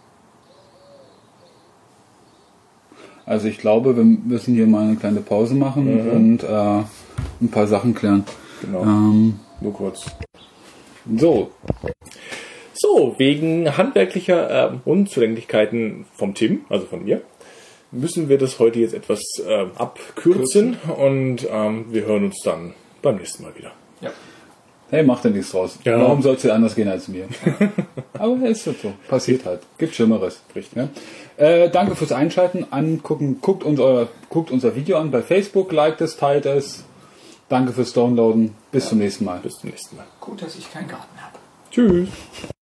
Speaker 2: Also ich glaube, wir müssen hier mal eine kleine Pause machen
Speaker 1: Mhm.
Speaker 2: und äh, ein paar Sachen klären.
Speaker 1: Genau.
Speaker 2: Ähm,
Speaker 1: Nur kurz.
Speaker 2: so,
Speaker 1: So, wegen handwerklicher ähm, Unzulänglichkeiten vom Tim, also von mir, müssen wir das heute jetzt etwas ähm, abkürzen und ähm, wir hören uns dann beim nächsten Mal wieder.
Speaker 3: Ja.
Speaker 2: hey, mach dir nichts draus.
Speaker 1: Ja.
Speaker 2: Warum soll es dir anders gehen als mir? Aber es ist so. Passiert halt. Gibt Schlimmeres.
Speaker 1: Richtig.
Speaker 2: Ja? Äh, danke fürs Einschalten. Angucken. Guckt unser, guckt unser Video an bei Facebook. Liked es, teilt es. Danke fürs Downloaden. Bis zum nächsten Mal.
Speaker 1: Bis zum nächsten Mal.
Speaker 3: Gut, dass ich keinen Garten habe.
Speaker 1: Tschüss.